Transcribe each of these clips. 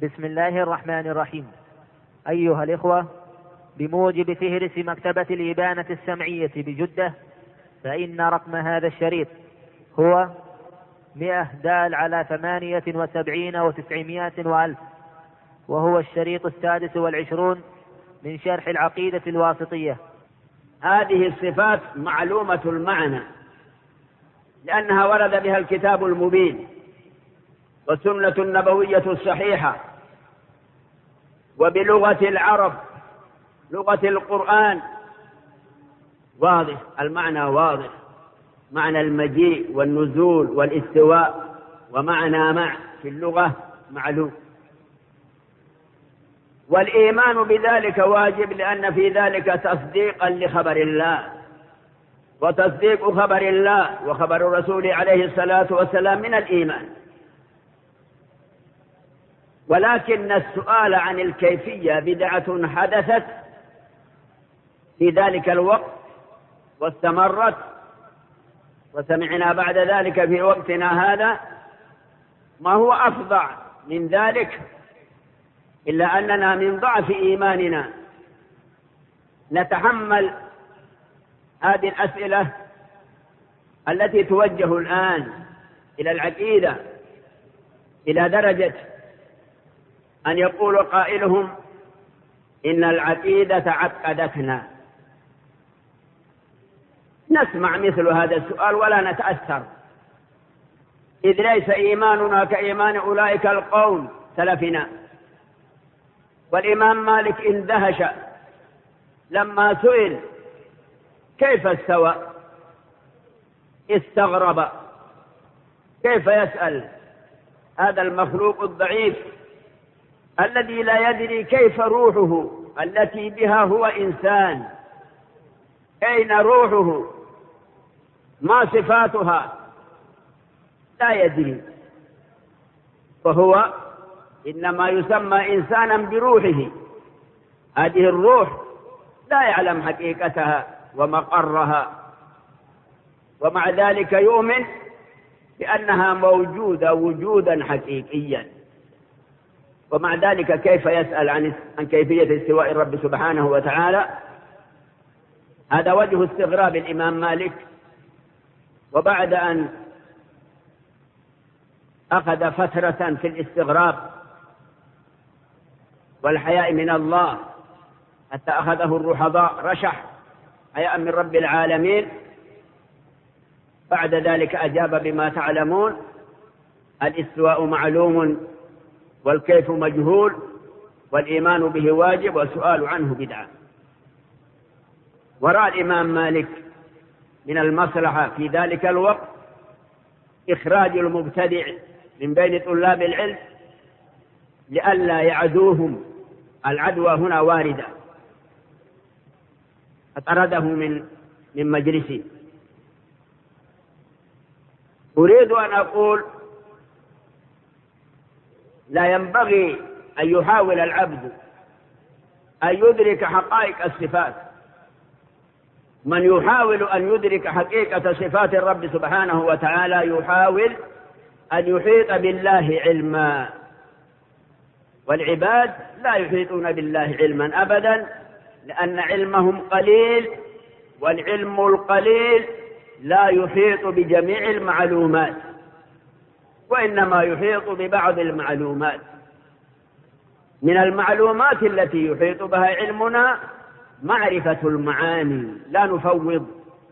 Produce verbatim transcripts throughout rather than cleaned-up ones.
بسم الله الرحمن الرحيم. أيها الإخوة، بموجب فهرس مكتبة الإبانة السمعية بجدة، فإن رقم هذا الشريط هو مئة دال على ثمانية وسبعين وتسعمائة وألف، وهو الشريط السادس والعشرون من شرح العقيدة الواسطية. هذه الصفات معلومة المعنى، لأنها ورد بها الكتاب المبين والسنة النبوية الصحيحة، وبلغة العرب لغة القرآن واضح، المعنى واضح، معنى المجيء والنزول والاستواء ومعنى مع في اللغة معلوم، والإيمان بذلك واجب، لأن في ذلك تصديقا لخبر الله، وتصديق خبر الله وخبر الرسول عليه الصلاة والسلام من الإيمان. ولكن السؤال عن الكيفية بدعة حدثت في ذلك الوقت واستمرت، وسمعنا بعد ذلك في وقتنا هذا ما هو أفظع من ذلك، إلا أننا من ضعف إيماننا نتحمل هذه الأسئلة التي توجه الآن إلى العقيدة إلى درجة أن يقول قائلهم إن العقيدة عقدتنا. نسمع مثل هذا السؤال ولا نتأثر، إذ ليس إيماننا كإيمان أولئك القوم سلفنا. والإمام مالك اندهش لما سئل كيف استوى، استغرب، كيف يسأل هذا المخلوق الضعيف الذي لا يدري كيف روحه التي بها هو إنسان، أين روحه، ما صفاتها، لا يدري، وهو إنما يسمى إنسانا بروحه. هذه الروح لا يعلم حقيقتها ومقرها، ومع ذلك يؤمن بأنها موجودة وجودا حقيقيا. ومع ذلك كيف يسأل عن عن كيفية استواء الرب سبحانه وتعالى؟ هذا وجه استغراب الإمام مالك. وبعد أن أخذ فترة في الاستغراب والحياء من الله حتى أخذه الرحضاء رشح حياء من رب العالمين، بعد ذلك أجاب بما تعلمون: الاستواء معلوم والكيف مجهول، والإيمان به واجب، والسؤال عنه بدعة. ورأى الإمام مالك من المصلحة في ذلك الوقت إخراج المبتدع من بين طلاب العلم لئلا يعدوهم، العدوى هنا واردة، فطرده من من مجلسه. أريد أن أقول لا ينبغي أن يحاول العبد أن يدرك حقائق الصفات. من يحاول أن يدرك حقيقة صفات الرب سبحانه وتعالى يحاول أن يحيط بالله علما، والعباد لا يحيطون بالله علما أبدا، لأن علمهم قليل، والعلم القليل لا يحيط بجميع المعلومات، وإنما يحيط ببعض المعلومات. من المعلومات التي يحيط بها علمنا معرفة المعاني، لا نفوض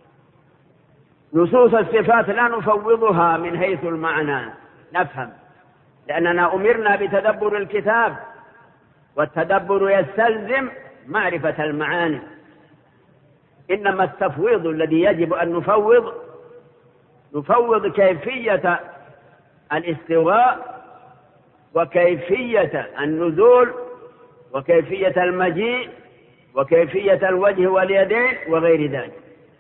نصوص الصفات، لا نفوضها من حيث المعنى، نفهم، لأننا أمرنا بتدبر الكتاب، والتدبر يستلزم معرفة المعاني. إنما التفويض الذي يجب أن نفوض نفوض كيفية الاستواء، وكيفية النزول، وكيفية المجيء، وكيفية الوجه واليدين وغير ذلك.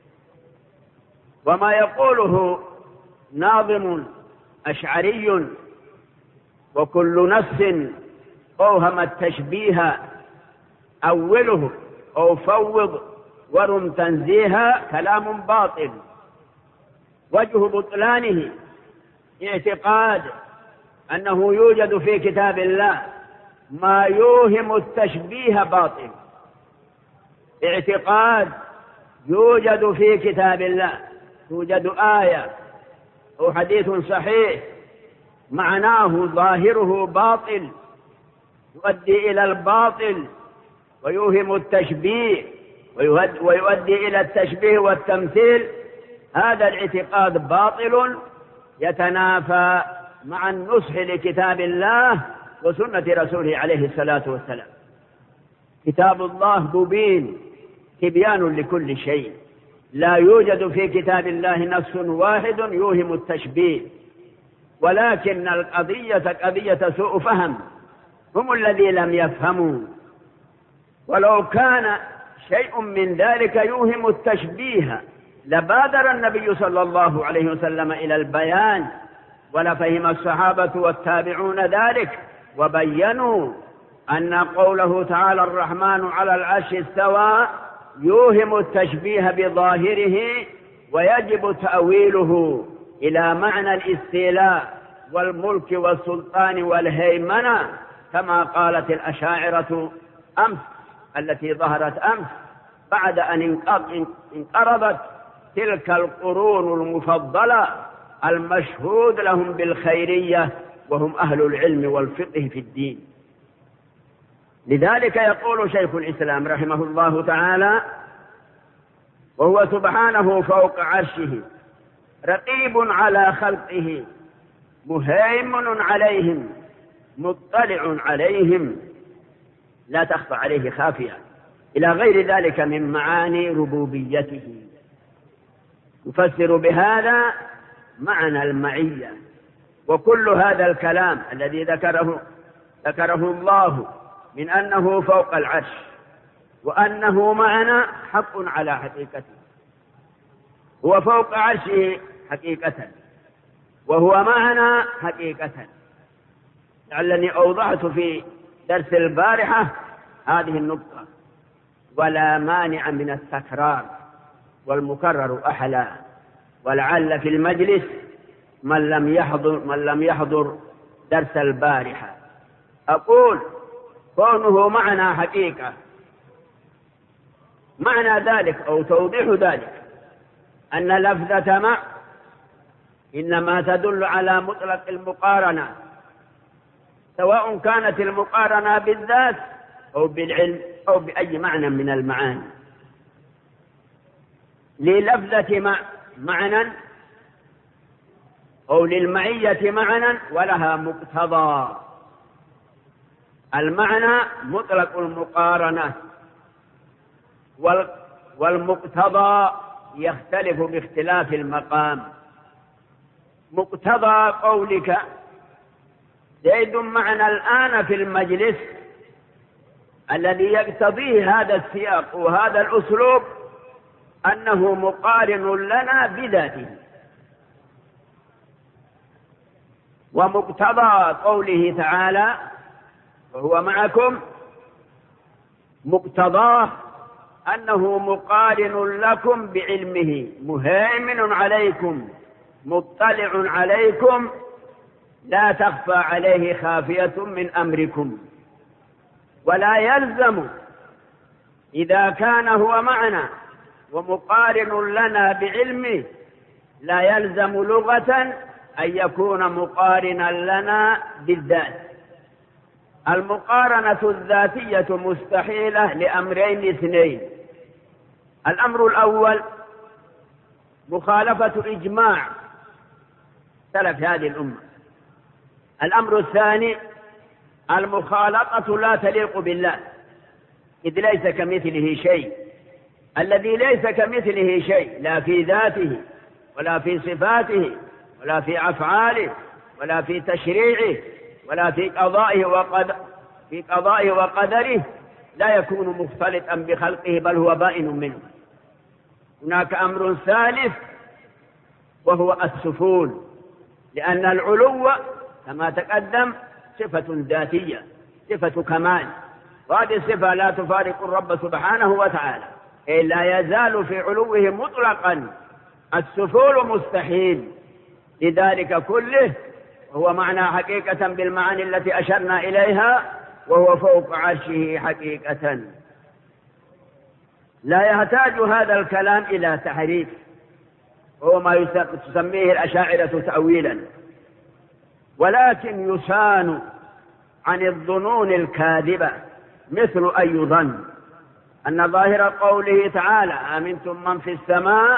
وما يقوله ناظم أشعري: وكل نفس أوهم التشبيه أوله أو فوض ورم تنزيها، كلام باطل. وجه بطلانه اعتقاد أنه يوجد في كتاب الله ما يوهم التشبيه باطل. اعتقاد يوجد في كتاب الله، توجد آية أو حديث صحيح معناه ظاهره باطل يؤدي إلى الباطل ويوهم التشبيه ويؤدي إلى التشبيه والتمثيل، هذا الاعتقاد باطل يتنافى مع النصح لكتاب الله وسنة رسوله عليه الصلاة والسلام. كتاب الله مبين تبيان لكل شيء، لا يوجد في كتاب الله نص واحد يوهم التشبيه، ولكن القضية قضية سوء فهم، هم الذين لم يفهموا. ولو كان شيء من ذلك يوهم التشبيه لبادر النبي صلى الله عليه وسلم إلى البيان، ولفهم الصحابة والتابعون ذلك وبينوا أن قوله تعالى الرحمن على العرش استوى يوهم التشبيه بظاهره، ويجب تأويله إلى معنى الاستيلاء والملك والسلطان والهيمنة، كما قالت الأشاعرة أمس التي ظهرت أمس بعد أن انقرضت تلك القرون المفضلة المشهود لهم بالخيرية، وهم أهل العلم والفقه في الدين. لذلك يقول شيخ الإسلام رحمه الله تعالى: وهو سبحانه فوق عرشه رقيب على خلقه مهيمن عليهم مطلع عليهم لا تخفى عليه خافية، إلى غير ذلك من معاني ربوبيته. يفسر بهذا معنى المعية. وكل هذا الكلام الذي ذكره ذكره الله من أنه فوق العرش وأنه معنا حق على حقيقته. هو فوق عرشه حقيقة وهو معنا حقيقة. لعلني أوضحت في درس البارحة هذه النقطة، ولا مانع من التكرار، والمكرر أحلى. ولعل في المجلس من لم يحضر من لم يحضر درس البارحة. أقول كونه معنا حقيقة، معنى ذلك أو توضيح ذلك أن لفظة مع إنما تدل على مطلق المقارنة، سواء كانت المقارنة بالذات أو بالعلم أو بأي معنى من المعاني. للفظة مع معنى أو للمعية معنى ولها مقتضى. المعنى مطلق المقارنة، والمقتضى يختلف باختلاف المقام. مقتضى قولك زيد معنا الآن في المجلس الذي يقتضيه هذا السياق وهذا الأسلوب أنه مقارن لنا بذاته. ومقتضى قوله تعالى وهو معكم مقتضاه أنه مقارن لكم بعلمه مهيمن عليكم مطلع عليكم لا تخفى عليه خافية من أمركم. ولا يلزم إذا كان هو معنا ومقارن لنا بعلمه، لا يلزم لغة أن يكون مقارنا لنا بالذات. المقارنة الذاتية مستحيلة لأمرين اثنين: الأمر الأول مخالفة إجماع سلف هذه الأمة. الأمر الثاني المخالطة لا تليق بالله، إذ ليس كمثله شيء. الذي ليس كمثله شيء لا في ذاته ولا في صفاته ولا في أفعاله ولا في تشريعه ولا في قضائه وقدر في قضائه وقدره لا يكون مختلطا بخلقه، بل هو بائن منه. هناك أمر ثالث وهو السفول، لأن العلو كما تقدم صفة ذاتية، صفة كمال، وهذه الصفة لا تفارق الرب سبحانه وتعالى، لا يزال في علوه مطلقا. السفول مستحيل. لذلك كله هو معنى حقيقة بالمعاني التي أشرنا إليها وهو فوق عرشه حقيقة. لا يحتاج هذا الكلام إلى تحريف، وهو ما تسميه الأشاعرة تأويلا، ولكن يسان عن الظنون الكاذبة، مثل أن يظن أن ظاهر قوله تعالى أمنتم من في السماء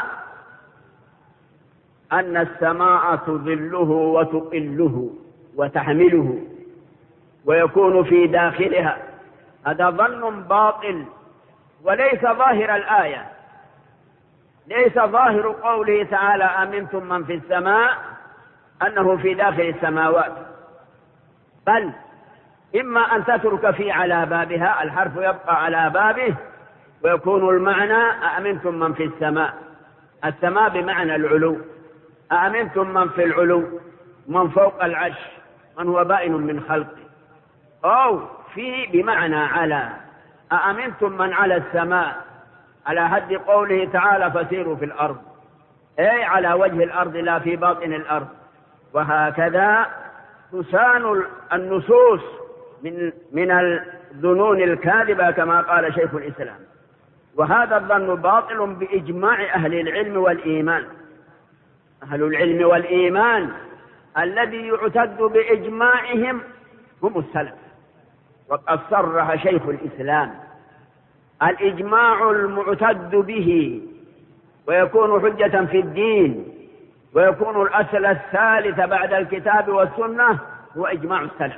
أن السماء تظله وتقله وتحمله ويكون في داخلها. هذا ظن باطل وليس ظاهر الآية، ليس ظاهر قوله تعالى أمنتم من في السماء أنه في داخل السماوات، بل إما أن تترك في على بابها، الحرف يبقى على بابه ويكون المعنى أأمنتم من في السماء، السماء بمعنى العلو، أأمنتم من في العلو، من فوق العرش، من هو بائن من خلقه، أو في بمعنى على، أأمنتم من على السماء، على حد قوله تعالى فسيروا في الأرض، أي على وجه الأرض لا في باطن الأرض. وهكذا تسان النصوص من من الظنون الكاذبة كما قال شيخ الإسلام. وهذا الظن باطل بإجماع أهل العلم والإيمان. أهل العلم والإيمان الذي يعتد بإجماعهم هم السلف، وقد صرح شيخ الإسلام الإجماع المعتد به ويكون حجة في الدين ويكون الأصل الثالث بعد الكتاب والسنة هو إجماع السلف،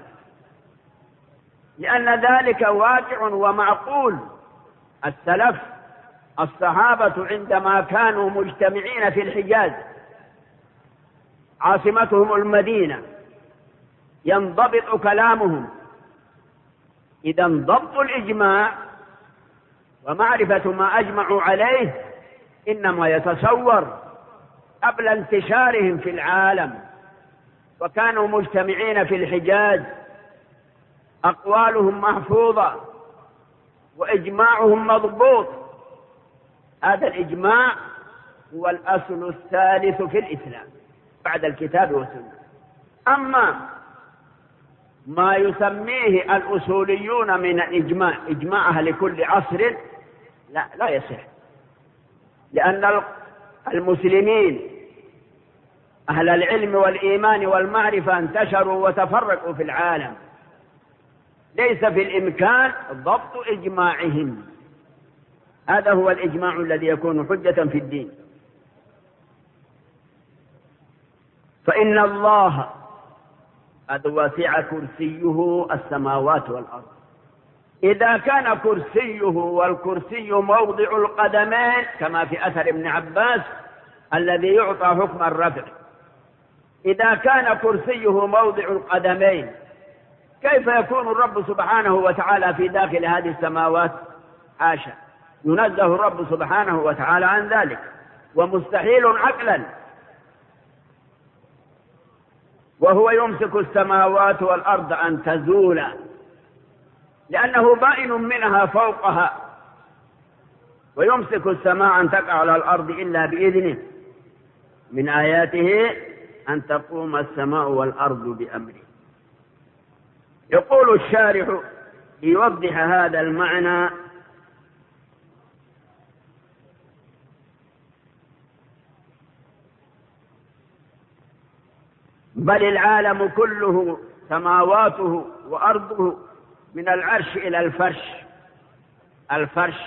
لأن ذلك واقع ومعقول. السلف الصحابة عندما كانوا مجتمعين في الحجاز عاصمتهم المدينة ينضبط كلامهم، إذا ضبط الإجماع ومعرفة ما أجمعوا عليه إنما يتصور قبل انتشارهم في العالم، وكانوا مجتمعين في الحجاز، أقوالهم محفوظة وإجماعهم مضبوط. هذا الإجماع هو الأصل الثالث في الإسلام بعد الكتاب والسنة. أما ما يسميه الأصوليون من الإجماع إجماع أهل كل عصر، لا لا يصح، لأن المسلمين أهل العلم والإيمان والمعرفة انتشروا وتفرقوا في العالم، ليس في الإمكان ضبط إجماعهم. هذا هو الإجماع الذي يكون حجة في الدين. فإن الله قد وسع كرسيه السماوات والأرض. إذا كان كرسيه، والكرسي موضع القدمين كما في أثر ابن عباس الذي يعطى حكم الرفع، إذا كان كرسيه موضع القدمين كيف يكون الرب سبحانه وتعالى في داخل هذه السماوات؟ حاشا، ينزه الرب سبحانه وتعالى عن ذلك، ومستحيل عقلا. وهو يمسك السماوات والأرض أن تزولا، لأنه بائن منها فوقها، ويمسك السماء أن تقع على الأرض إلا بإذنه. من آياته أن تقوم السماء والأرض بأمره. يقول الشارح ليوضح هذا المعنى: بل العالم كله سماواته وأرضه من العرش إلى الفرش، الفرش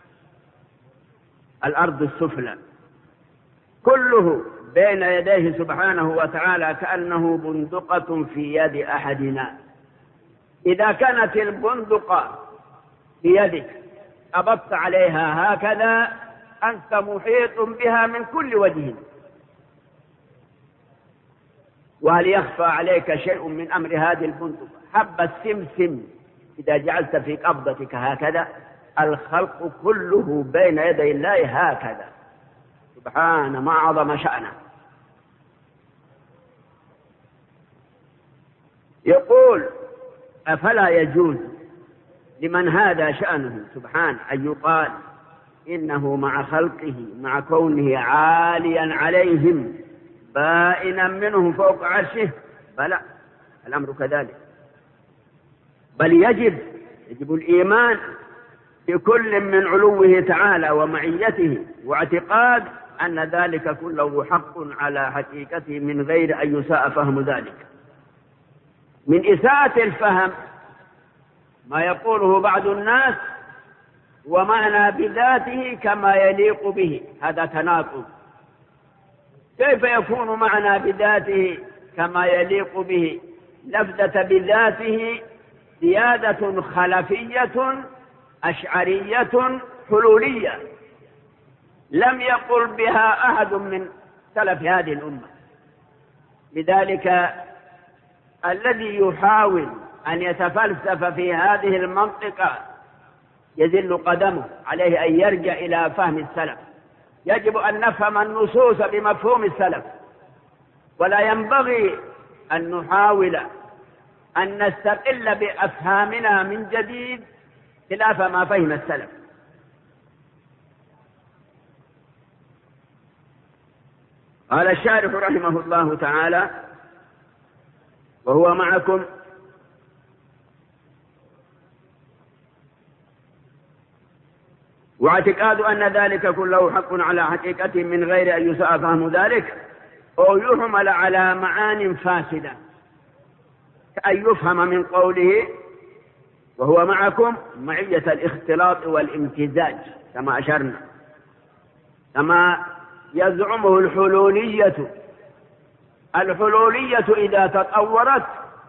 الأرض السفلى، كله بين يديه سبحانه وتعالى كأنه بندقة في يد أحدنا. إذا كانت البندقة في يدك أبطت عليها هكذا أنت محيط بها من كل وجه. وهل يخفى عليك شيء من أمر هذه البندقة؟ حب السمسم إذا جعلت في قبضتك هكذا، الخلق كله بين يدي الله هكذا، سبحان ما عظم شأنه. يقول: أفلا يجوز لمن هذا شأنه سبحانه أن يقال إنه مع خلقه، مع كونه عاليا عليهم بائنا منهم فوق عرشه؟ بلى، الأمر كذلك. بل يجب يجب الإيمان بكل من علوه تعالى ومعيته، واعتقاد أن ذلك كله حق على حقيقته من غير أن يساء فهم ذلك. من إساءة الفهم ما يقوله بعض الناس: ومعنى بذاته كما يليق به. هذا تناقض. كيف يكون معنى بذاته كما يليق به؟ لفظة بذاته زيادة خلفية أشعرية حلولية لم يقل بها أحد من سلف هذه الأمة. لذلك الذي يحاول أن يتفلسف في هذه المنطقة يذل قدمه، عليه أن يرجع إلى فهم السلف. يجب أن نفهم النصوص بمفهوم السلف، ولا ينبغي أن نحاول أن نستقل بأفهامنا من جديد خلاف ما فهم السلف. قال الشارح رحمه الله تعالى: وهو معكم واعتقاد أن ذلك كله حق على حقيقته من غير أن يساء فهم ذلك أو يحمل على معان فاسدة، كأن يفهم من قوله وهو معكم معية الاختلاط والامتزاج كما أشرنا، كما يزعمه الحلولية. الحلولية إذا تطورت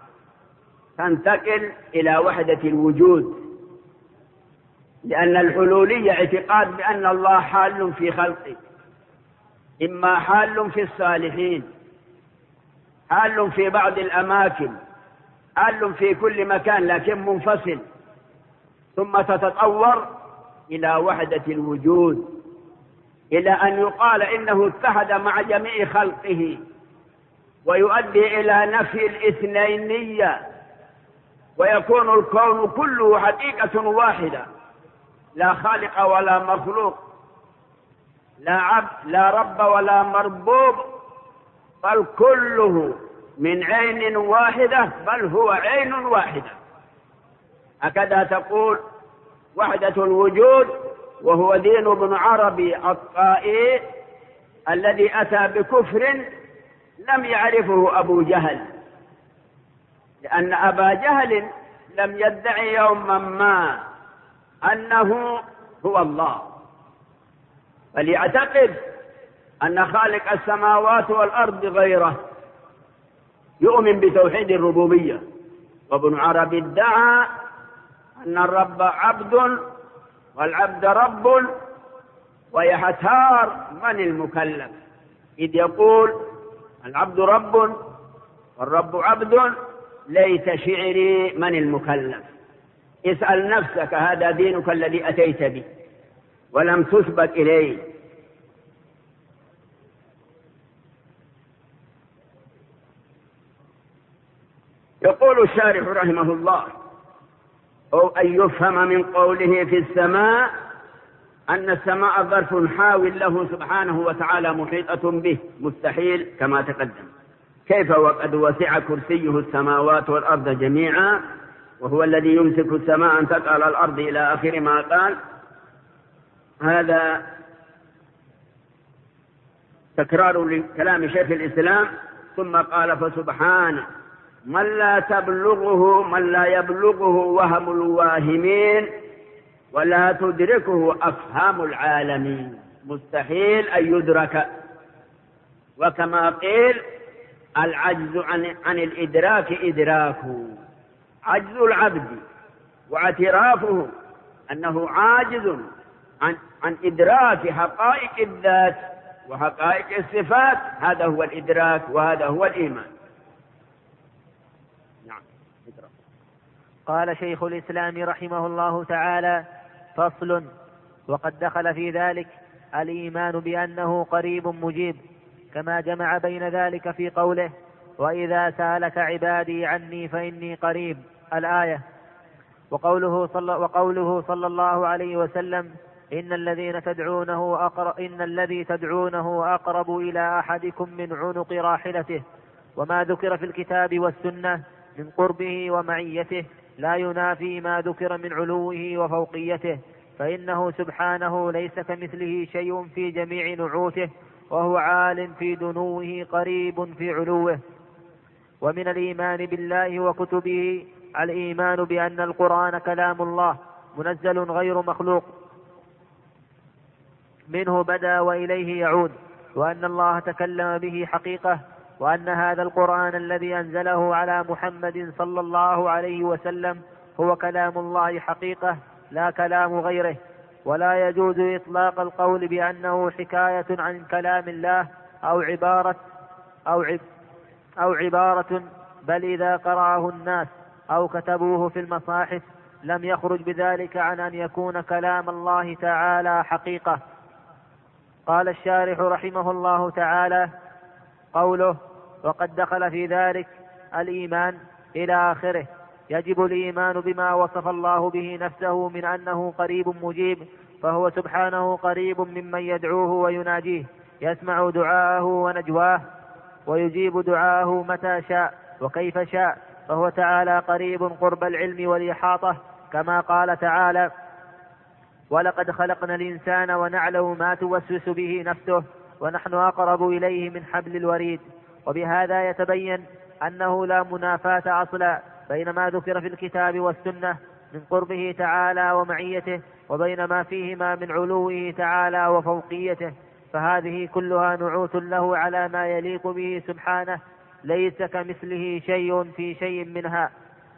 تنتقل إلى وحدة الوجود، لأن الحلولية اعتقاد بأن الله حال في خلقه، إما حال في الصالحين، حال في بعض الأماكن، حال في كل مكان لكن منفصل، ثم تتطور إلى وحدة الوجود، إلى أن يقال إنه اتحد مع جميع خلقه، ويؤدي إلى نفي الاثنينية، ويكون الكون كله حقيقة واحدة، لا خالق ولا مخلوق، لا عبد لا رب ولا مربوب، بل كله من عين واحدة، بل هو عين واحدة. هكذا تقول وحدة الوجود، وهو دين ابن عربي الطائي الذي أتى بكفر لم يعرفه أبو جهل، لأن أبا جهل لم يدعي يوما ما أنه هو الله، بل يعتقد أن خالق السماوات والأرض غيره، يؤمن بتوحيد الربوبية. وابن عربي ادعى أن الرب عبد والعبد رب، ويحتار من المكلف، إذ يقول العبد رب والرب عبد، ليت شعري من المكلف. اسأل نفسك، هذا دينك الذي أتيت به ولم تسبق إليه. يقول الشارح رحمه الله: أو أن يفهم من قوله في السماء أن السماء ظرف حاول له سبحانه وتعالى محيطة به، مستحيل كما تقدم. كيف وقد وسع كرسيه السماوات والأرض جميعا، وهو الذي يمسك السماء أن تقع على الأرض إلى آخر ما قال. هذا تكرار لكلام شيخ الإسلام. ثم قال: فسبحانه من لا تبلغه من لا يبلغه وهم الواهمين ولا تدركه أفهام العالمين، مستحيل أن يدرك. وكما قيل: العجز عن, عن الإدراك إدراكه، عجز العبد واعترافه أنه عاجز عن, عن إدراك حقائق الذات وحقائق الصفات، هذا هو الإدراك وهذا هو الإيمان. نعم. قال شيخ الإسلام رحمه الله تعالى: فصل. وقد دخل في ذلك الإيمان بأنه قريب مجيب، كما جمع بين ذلك في قوله: وإذا سألك عبادي عني فإني قريب، الآية. وقوله صلى, وقوله صلى الله عليه وسلم: إن الذين تدعونه أقرب إن الذي تدعونه أقرب إلى أحدكم من عنق راحلته، وما ذكر في الكتاب والسنة من قربه ومعيته لا ينافي ما ذكر من علوه وفوقيته، فإنه سبحانه ليس كمثله شيء في جميع نعوته، وهو عال في دنوه قريب في علوه. ومن الإيمان بالله وكتبه الإيمان بأن القرآن كلام الله منزل غير مخلوق، منه بدأ وإليه يعود، وأن الله تكلم به حقيقة، وأن هذا القرآن الذي أنزله على محمد صلى الله عليه وسلم هو كلام الله حقيقة لا كلام غيره. ولا يجوز إطلاق القول بأنه حكاية عن كلام الله أو عبارة أو عب أو عبارة بل إذا قرأه الناس أو كتبوه في المصاحف لم يخرج بذلك عن أن يكون كلام الله تعالى حقيقة. قال الشارح رحمه الله تعالى: قوله وقد دخل في ذلك الإيمان إلى آخره، يجب الإيمان بما وصف الله به نفسه من أنه قريب مجيب، فهو سبحانه قريب ممن يدعوه ويناجيه، يسمع دعاءه ونجواه ويجيب دعاءه متى شاء وكيف شاء، فهو تعالى قريب قرب العلم والإحاطة، كما قال تعالى: ولقد خلقنا الإنسان ونعلم ما توسوس به نفسه ونحن أقرب إليه من حبل الوريد. وبهذا يتبين أنه لا منافاة أصلا بين ما ذكر في الكتاب والسنة من قربه تعالى ومعيته وبين ما فيهما من علوه تعالى وفوقيته، فهذه كلها نعوت له على ما يليق به سبحانه، ليس كمثله شيء في شيء منها.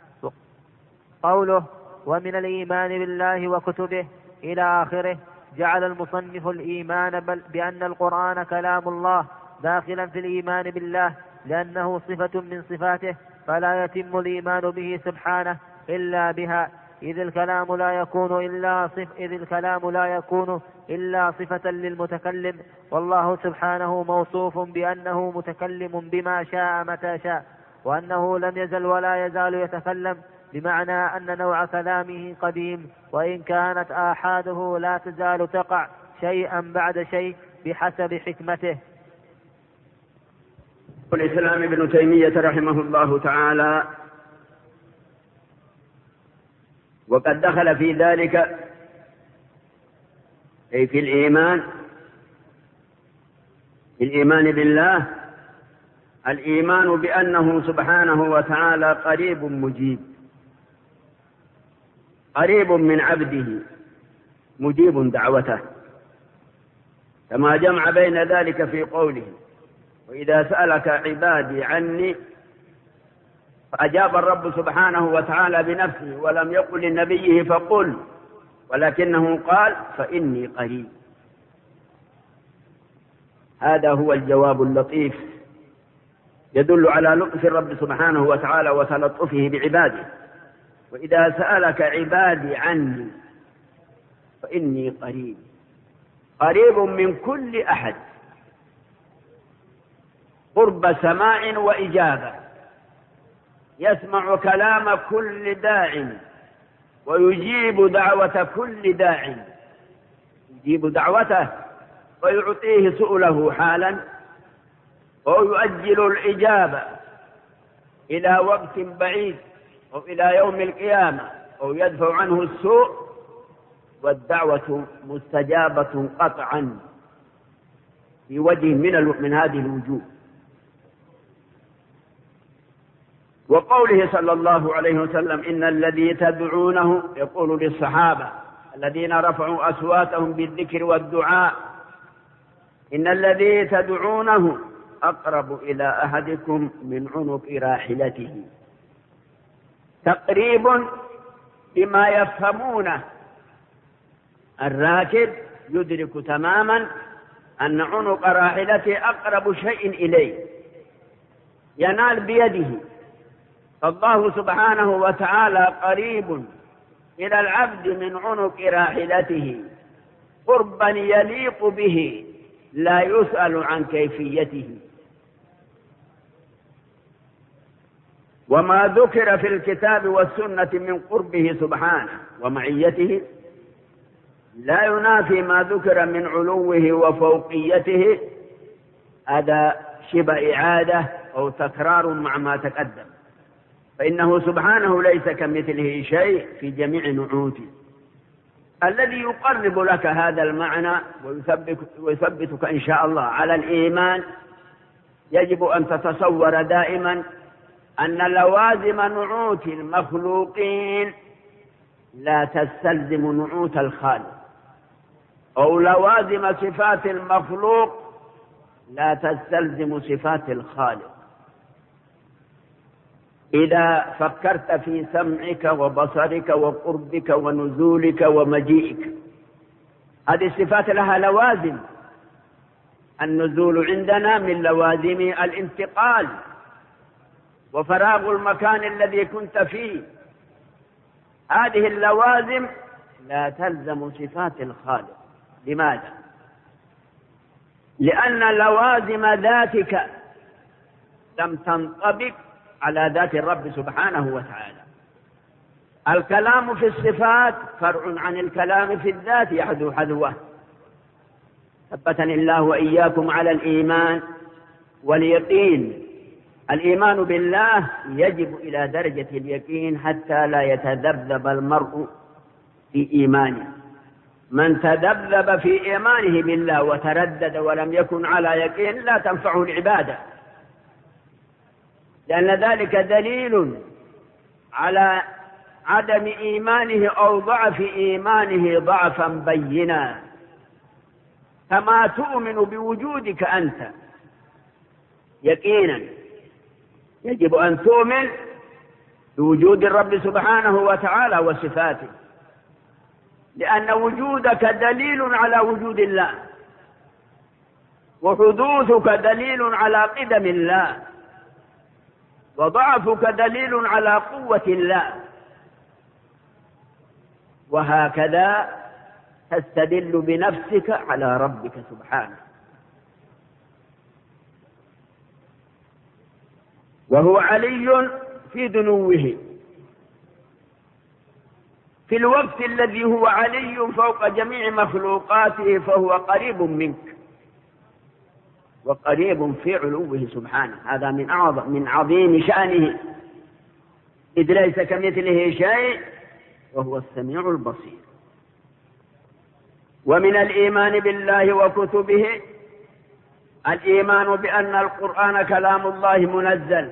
قوله ومن الإيمان بالله وكتبه إلى آخره، جعل المصنف الإيمان بأن القرآن كلام الله داخلا في الإيمان بالله، لأنه صفة من صفاته، فلا يتم الإيمان به سبحانه إلا بها، إذ الكلام لا يكون إلا صف إذ الكلام لا يكون إلا صفة للمتكلم، والله سبحانه موصوف بأنه متكلم بما شاء متى شاء، وأنه لم يزل ولا يزال يتكلم، بمعنى أن نوع كلامه قديم، وإن كانت آحاده لا تزال تقع شيئا بعد شيء بحسب حكمته. الإسلام ابن تيمية رحمه الله تعالى وقد دخل في ذلك أي في الإيمان الإيمان بالله الإيمان بأنه سبحانه وتعالى قريب مجيب، قريب من عبده مجيب دعوته، كما جمع بين ذلك في قوله: وإذا سألك عبادي عني، فأجاب الرب سبحانه وتعالى بنفسه ولم يقل لنبيه فقل، ولكنه قال: فإني قريب. هذا هو الجواب اللطيف يدل على لطف الرب سبحانه وتعالى وتلطفه بعباده. وإذا سألك عبادي عني فإني قريب، قريب من كل أحد، قرب سماع وإجابة، يسمع كلام كل داع ويجيب دعوة كل داع، يجيب دعوته ويعطيه سؤله حالا، ويؤجل الإجابة إلى وقت بعيد أو إلى يوم القيامة، أو يدفع عنه السوء، والدعوة مستجابة قطعا في وجه من من هذه الوجوه. وقوله صلى الله عليه وسلم: إن الذي تدعونه، يقول للصحابة الذين رفعوا أصواتهم بالذكر والدعاء: إن الذي تدعونه أقرب إلى أحدكم من عنق راحلته، تقريب بما يفهمونه. الراكب يدرك تماما أن عنق راحلته أقرب شيء إليه، ينال بيده. فالله سبحانه وتعالى قريب إلى العبد من عنق راحلته قربا يليق به، لا يسأل عن كيفيته. وما ذكر في الكتاب والسنة من قربه سبحانه ومعيته لا ينافي ما ذكر من علوه وفوقيته، هذا شبه إعادة أو تكرار مع ما تقدم. فإنه سبحانه ليس كمثله شيء في جميع نعوته. الذي يقرب لك هذا المعنى ويثبتك إن شاء الله على الإيمان، يجب أن تتصور دائما أن لوازم نعوت المخلوقين لا تستلزم نعوت الخالق، أو لوازم صفات المخلوق لا تستلزم صفات الخالق. إذا فكرت في سمعك وبصرك وقربك ونزولك ومجيئك، هذه الصفات لها لوازم. النزول عندنا من لوازم الانتقال وفراغ المكان الذي كنت فيه. هذه اللوازم لا تلزم صفات الخالق. لماذا؟ لأن لوازم ذاتك لم تنطبق على ذات الرب سبحانه وتعالى. الكلام في الصفات فرع عن الكلام في الذات يحذو حذوه. ثبتني الله وإياكم على الإيمان واليقين. الإيمان بالله يجب إلى درجة اليقين حتى لا يتذبذب المرء في إيمانه. من تذبذب في إيمانه بالله وتردد ولم يكن على يقين لا تنفعه العبادة، لأن ذلك دليل على عدم إيمانه أو ضعف إيمانه ضعفا بينا. كما تؤمن بوجودك أنت يقينا، يجب أن تؤمن بوجود الرب سبحانه وتعالى وصفاته، لأن وجودك دليل على وجود الله، وحدوثك دليل على قدم الله، وضعفك دليل على قوة الله. وهكذا تستدل بنفسك على ربك سبحانه. وهو علي في دنوه، في الوقت الذي هو علي فوق جميع مخلوقاته فهو قريب منك وقريب في علوه سبحانه. هذا من أعظم من عظيم شأنه، إذ ليس كمثله شيء وهو السميع البصير. ومن الإيمان بالله وكتبه الإيمان بأن القرآن كلام الله منزل.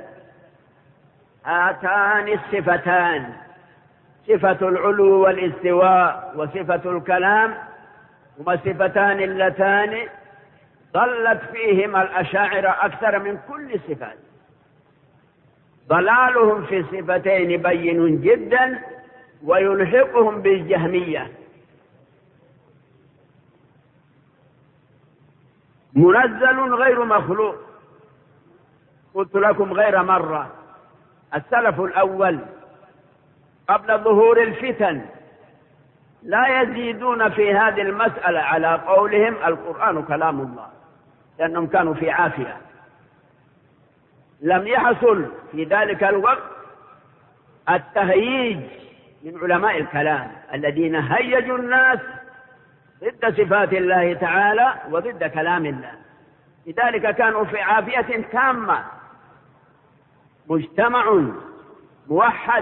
هاتان الصفتان، صفة العلو والاستواء وصفة الكلام، هما الصفتان اللتان ضلت فيهما الأشاعرة أكثر من كل الصفات. ضلالهم في الصفتين بين جدا ويلحقهم بالجهمية. منزل غير مخلوق، قلت لكم غير مرة، السلف الأول قبل ظهور الفتن لا يزيدون في هذه المسألة على قولهم القرآن كلام الله، لأنهم كانوا في عافية. لم يحصل في ذلك الوقت التهييج من علماء الكلام الذين هيجوا الناس ضد صفات الله تعالى وضد كلام الله. لذلك كانوا في عافية تامة، مجتمع موحد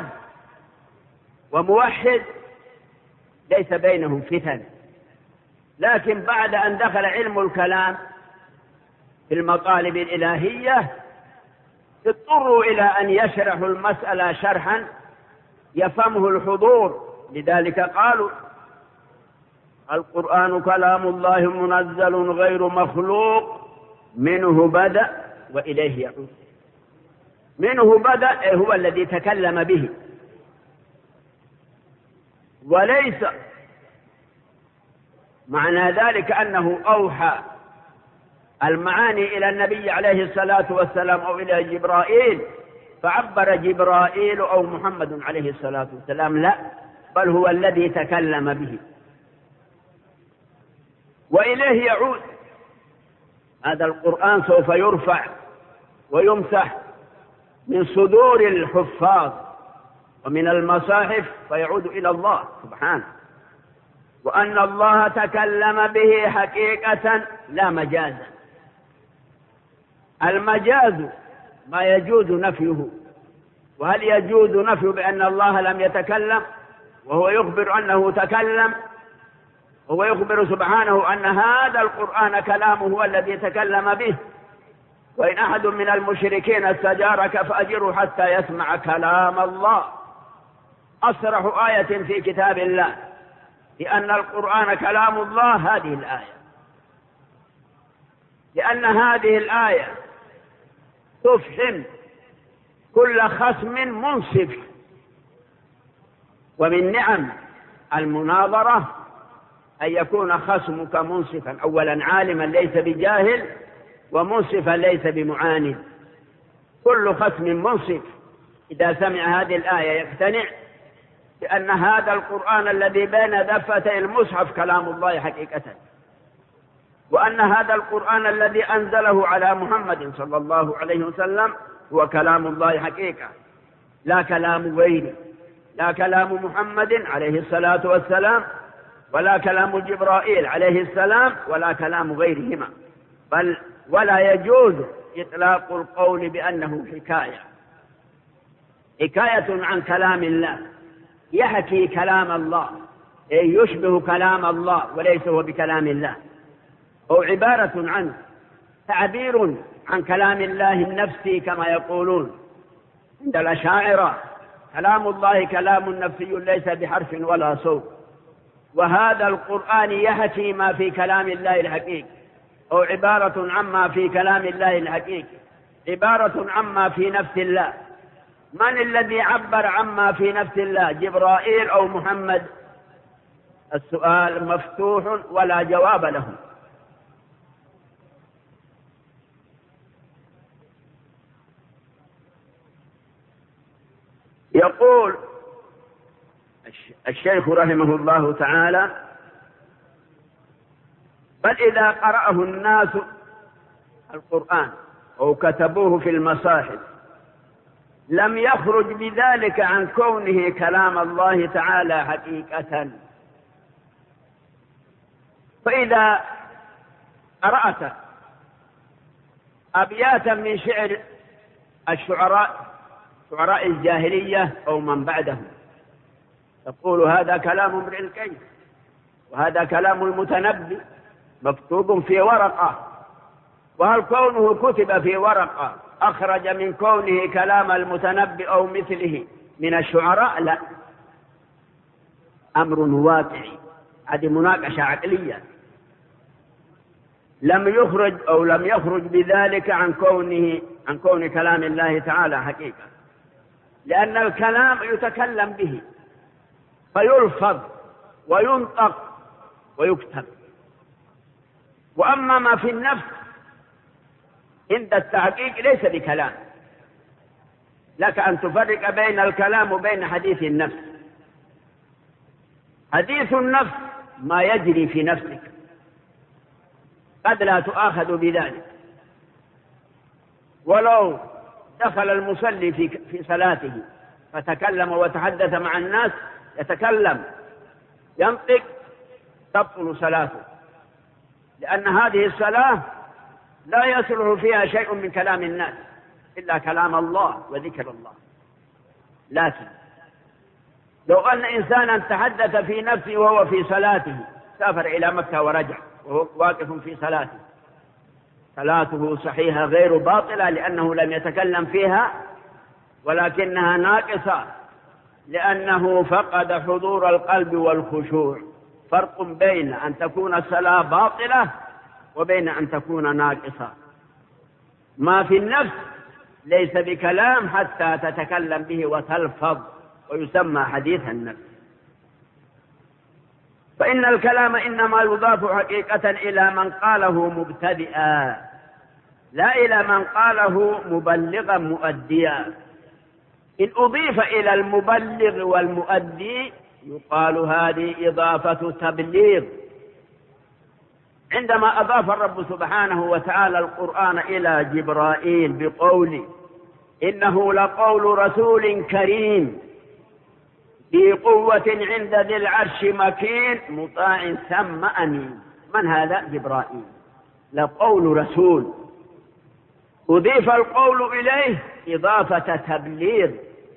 وموحد ليس بينهم فتن. لكن بعد أن دخل علم الكلام في المطالب الإلهية اضطروا إلى أن يشرحوا المسألة شرحا يفهمه الحضور. لذلك قالوا القرآن كلام الله منزل غير مخلوق، منه بدأ وإليه يعود. منه بدأ هو الذي تكلم به، وليس معنى ذلك أنه أوحى المعاني إلى النبي عليه الصلاة والسلام أو إلى جبرائيل فعبر جبرائيل أو محمد عليه الصلاة والسلام، لا، بل هو الذي تكلم به وإليه يعود. هذا القرآن سوف يرفع ويمسح من صدور الحفاظ ومن المصاحف فيعود إلى الله سبحانه. وأن الله تكلم به حقيقة لا مجازا. المجاز ما يجوز نفيه وهل يجوز نفي بأن الله لم يتكلم وهو يخبر أنه تكلم؟ هو يخبر سبحانه أن هذا القرآن كلامه هو الذي تكلم به. وإن أحد من المشركين استجارك فأجره حتى يسمع كلام الله. أصرح آية في كتاب الله لأن القرآن كلام الله هذه الآية، لأن هذه الآية تفهم كل خصم منصف. ومن نعم المناظرة أن يكون خصمك منصفا، أولا عالما ليس بجاهل، ومنصفا ليس بمعاند. كل خصم منصف إذا سمع هذه الآية يقتنع بأن هذا القرآن الذي بين دفتي المصحف كلام الله حقيقة، وأن هذا القرآن الذي أنزله على محمد صلى الله عليه وسلم هو كلام الله حقيقة، لا كلام غيره، لا كلام محمد عليه الصلاة والسلام، ولا كلام جبرائيل عليه السلام، ولا كلام غيرهما. بل ولا يجوز إطلاق القول بأنه حكاية حكاية عن كلام الله، يحكي كلام الله، أي يشبه كلام الله وليس هو بكلام الله، أو عبارة عنه، تعبير عن كلام الله النفسي كما يقولون عند الأشاعرة. كلام الله كلام نفسي ليس بحرف ولا صوت، وهذا القرآن يحكي ما في كلام الله الحقيقي، أو عبارة عما في كلام الله الحقيقي، عبارة عما في نفس الله. من الذي عبر عما في نفس الله، جبرائيل أو محمد؟ السؤال مفتوح ولا جواب له. يقول الشيخ رحمه الله تعالى: بل إذا قرأه الناس القرآن أو كتبوه في المصاحف لم يخرج بذلك عن كونه كلام الله تعالى حقيقة. فإذا قرأت أبياتا من شعر الشعراء شعراء الجاهلية أو من بعدهم تقول هذا كلام امرئ القيس، وهذا كلام المتنبي مكتوب في ورقة، وهل كونه كتب في ورقة أخرج من كونه كلام المتنبي أو مثله من الشعراء؟ لا، أمر واقعي، هذه مناقشة عقلية. لم يخرج أو لم يخرج بذلك عن كونه عن كون كلام الله تعالى حقيقة، لأن الكلام يتكلم به فيلفظ وينطق ويكتب. وأما ما في النفس عند التحقيق ليس بكلام. لك أن تفرق بين الكلام وبين حديث النفس. حديث النفس ما يجري في نفسك، قد لا تؤاخذ بذلك. ولو دخل المصلي في في صلاته فتكلم وتحدث مع الناس، يتكلم ينطق، تبطل صلاته، لأن هذه الصلاة لا يصلح فيها شيء من كلام الناس إلا كلام الله وذكر الله. لكن لو أن إنسانا تحدث في نفسه وهو في صلاته، سافر إلى مكة ورجع وهو واقف في صلاته، صلاته صحيحة غير باطلة، لأنه لم يتكلم فيها، ولكنها ناقصة لأنه فقد حضور القلب والخشوع. فرق بين أن تكون الصلاة باطلة وبين أن تكون ناقصة. ما في النفس ليس بكلام حتى تتكلم به وتلفظ، ويسمى حديث النفس. فإن الكلام إنما يضاف حقيقة إلى من قاله مبتدئا، لا إلى من قاله مبلغا مؤديا. إن أضيف إلى المبلغ والمؤدي يقال هذه إضافة تبليغ. عندما أضاف الرب سبحانه وتعالى القرآن إلى جبرائيل بقوله إنه لقول رسول كريم ذي قوة عند ذي العرش مكين مطاع ثم أمين. من هذا؟ جبرائيل. لقول رسول، أضيف القول إليه إضافة تبليغ،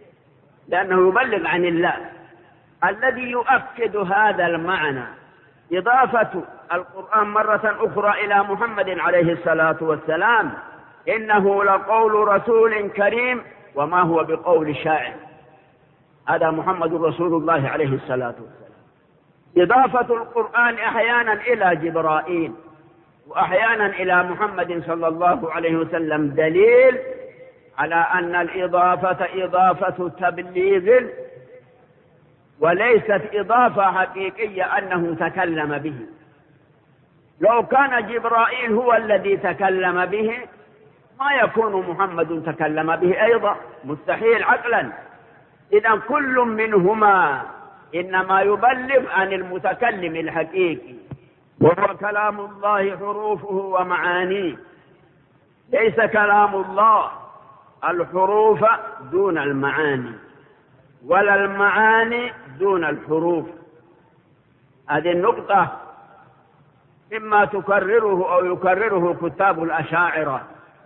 لأنه يبلغ عن الله. الذي يؤكد هذا المعنى إضافة القرآن مرة أخرى إلى محمد عليه الصلاة والسلام: إنه لقول رسول كريم وما هو بقول شاعر. هذا محمد رسول الله عليه الصلاة والسلام. إضافة القرآن أحيانا إلى جبرائيل وأحيانا إلى محمد صلى الله عليه وسلم دليل على أن الإضافة إضافة تبليغ وليست إضافة حقيقية أنه تكلم به. لو كان جبرائيل هو الذي تكلم به ما يكون محمد تكلم به أيضا، مستحيل عقلا. إذا كل منهما إنما يبلغ عن المتكلم الحقيقي، وهو كلام الله حروفه ومعانيه، ليس كلام الله الحروف دون المعاني ولا المعاني دون الحروف. هذه النقطة مما تكرره أو يكرره كتاب الأشاعرة.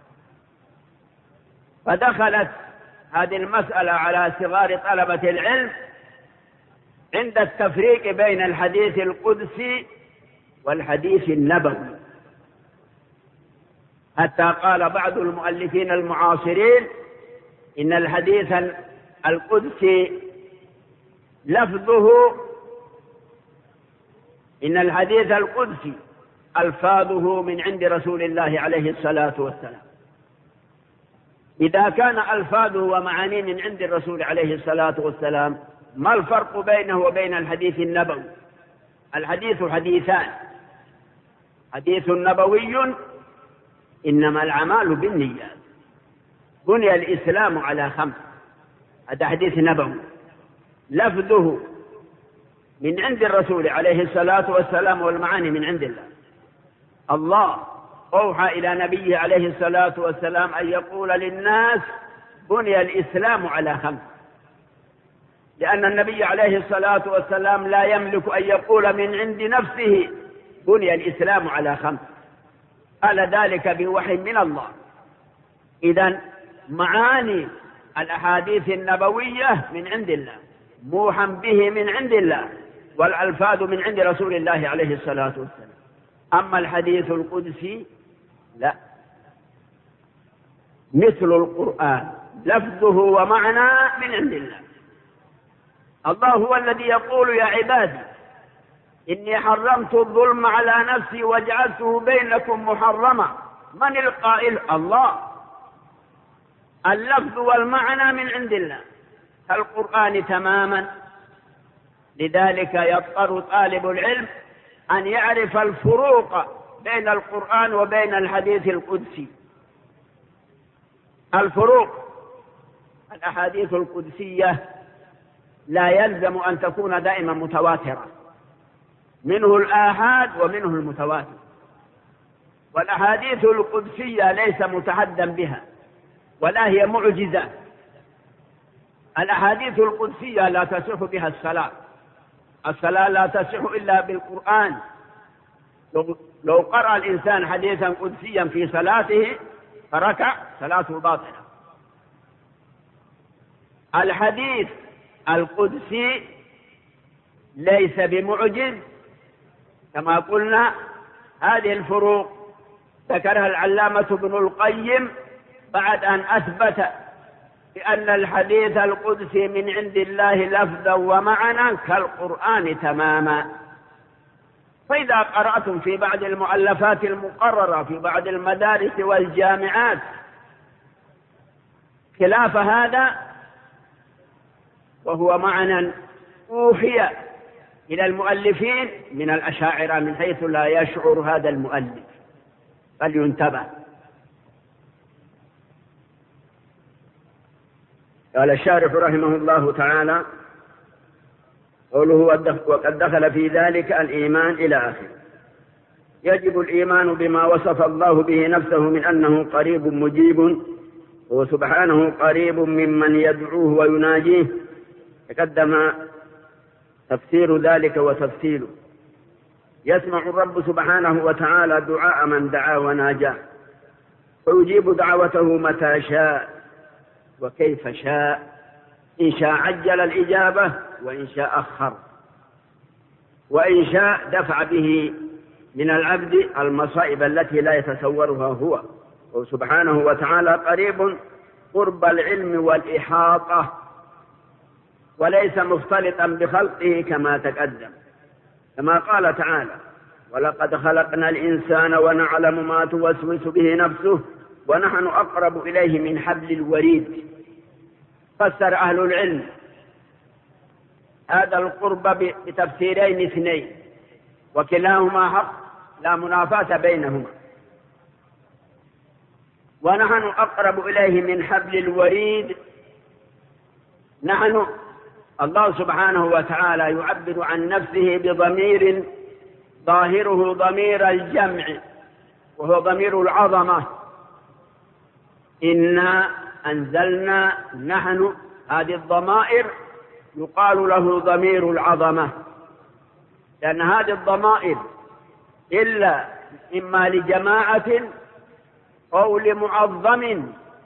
فدخلت هذه المسألة على صغار طلبة العلم عند التفريق بين الحديث القدسي والحديث النبوي، حتى قال بعض المؤلفين المعاصرين إن الحديث القدسي لفظه إن الحديث القدسي ألفاظه من عند رسول الله عليه الصلاة والسلام. إذا كان ألفاظه ومعانيه من عند الرسول عليه الصلاة والسلام، ما الفرق بينه وبين الحديث النبوي؟ الحديث حديثان: حديث نبوي إنما الأعمال بالنيات، بني الإسلام على خمس، هذا حديث نبوي لفظه من عند الرسول عليه الصلاة والسلام والمعاني من عند الله. الله أوحى إلى نبيه عليه الصلاة والسلام أن يقول للناس بني الإسلام على خمس، لأن النبي عليه الصلاة والسلام لا يملك أن يقول من عند نفسه بني الإسلام على خمس، قال ذلك بوحي من الله. إذن معاني الأحاديث النبوية من عند الله، موحى به من عند الله، والألفاظ من عند رسول الله عليه الصلاة والسلام. أما الحديث القدسي لا، مثل القرآن لفظه ومعنى من عند الله. الله هو الذي يقول: يا عبادي إني حرمت الظلم على نفسي وجعلته بينكم محرما. من القائل؟ الله. اللفظ والمعنى من عند الله كالقرآن تماما. لذلك يضطر طالب العلم أن يعرف الفروق بين القرآن وبين الحديث القدسي. الفروق: الأحاديث القدسية لا يلزم أن تكون دائما متواترة، منه الآحاد ومنه المتواتر. والأحاديث القدسية ليس متحدا بها ولا هي معجزة. الأحاديث القدسية لا تصح بها الصلاة، الصلاة لا تصح إلا بالقرآن. لو قرأ الإنسان حديثا قدسيا في صلاته فركع صلاته باطلة. الحديث القدسي ليس بمعجز كما قلنا. هذه الفروق ذكرها العلامة ابن القيم بعد أن أثبت بأن الحديث القدسي من عند الله لفظا ومعنى كالقرآن تماما. فإذا قرأتم في بعض المؤلفات المقررة في بعض المدارس والجامعات خلاف هذا، وهو معنى أوحي إلى المؤلفين من الأشاعرة من حيث لا يشعر هذا المؤلف، فلينتبه. قال الشارح رحمه الله تعالى: قوله وقد دخل في ذلك الإيمان إلى آخره. يجب الإيمان بما وصف الله به نفسه من أنه قريب مجيب، وسبحانه قريب ممن يدعوه ويناجيه. تقدم تفسير ذلك وتفسيره. يسمع الرب سبحانه وتعالى دعاء من دعا وناجاه، ويجيب دعوته متى شاء وكيف شاء، إن شاء عجل الإجابة وإن شاء أخر، وإن شاء دفع به من العبد المصائب التي لا يتصورها هو. وسبحانه وتعالى قريب قرب العلم والإحاطة، وليس مختلطا بخلقه كما تقدم، كما قال تعالى: ولقد خلقنا الإنسان ونعلم ما توسوس به نفسه ونحن أقرب إليه من حبل الوريد. فسر أهل العلم هذا القرب بتفسيرين اثنين، وكلاهما حق لا منافاة بينهما. ونحن أقرب إليه من حبل الوريد، نحن الله سبحانه وتعالى يعبر عن نفسه بضمير ظاهره ضمير الجمع، وهو ضمير العظمة. إنا أنزلنا نحن، هذه الضمائر يقال له ضمير العظمة، لأن هذه الضمائر إلا إما لجماعة أو لمعظم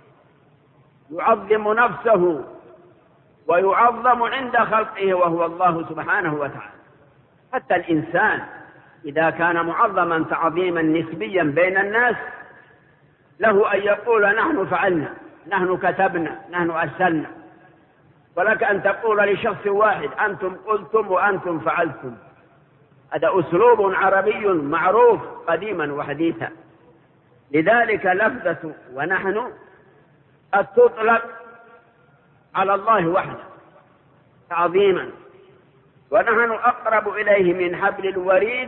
يعظم نفسه ويعظم عند خلقه وهو الله سبحانه وتعالى. حتى الإنسان إذا كان معظما تعظيما نسبيا بين الناس له أن يقول نحن فعلنا، نحن كتبنا، نحن أرسلنا، ولك أن تقول لشخص واحد أنتم قلتم وأنتم فعلتم. هذا أسلوب عربي معروف قديما وحديثا. لذلك لفظة ونحن قد تطلق على الله وحده تعظيما، ونحن أقرب إليه من حبل الوريد،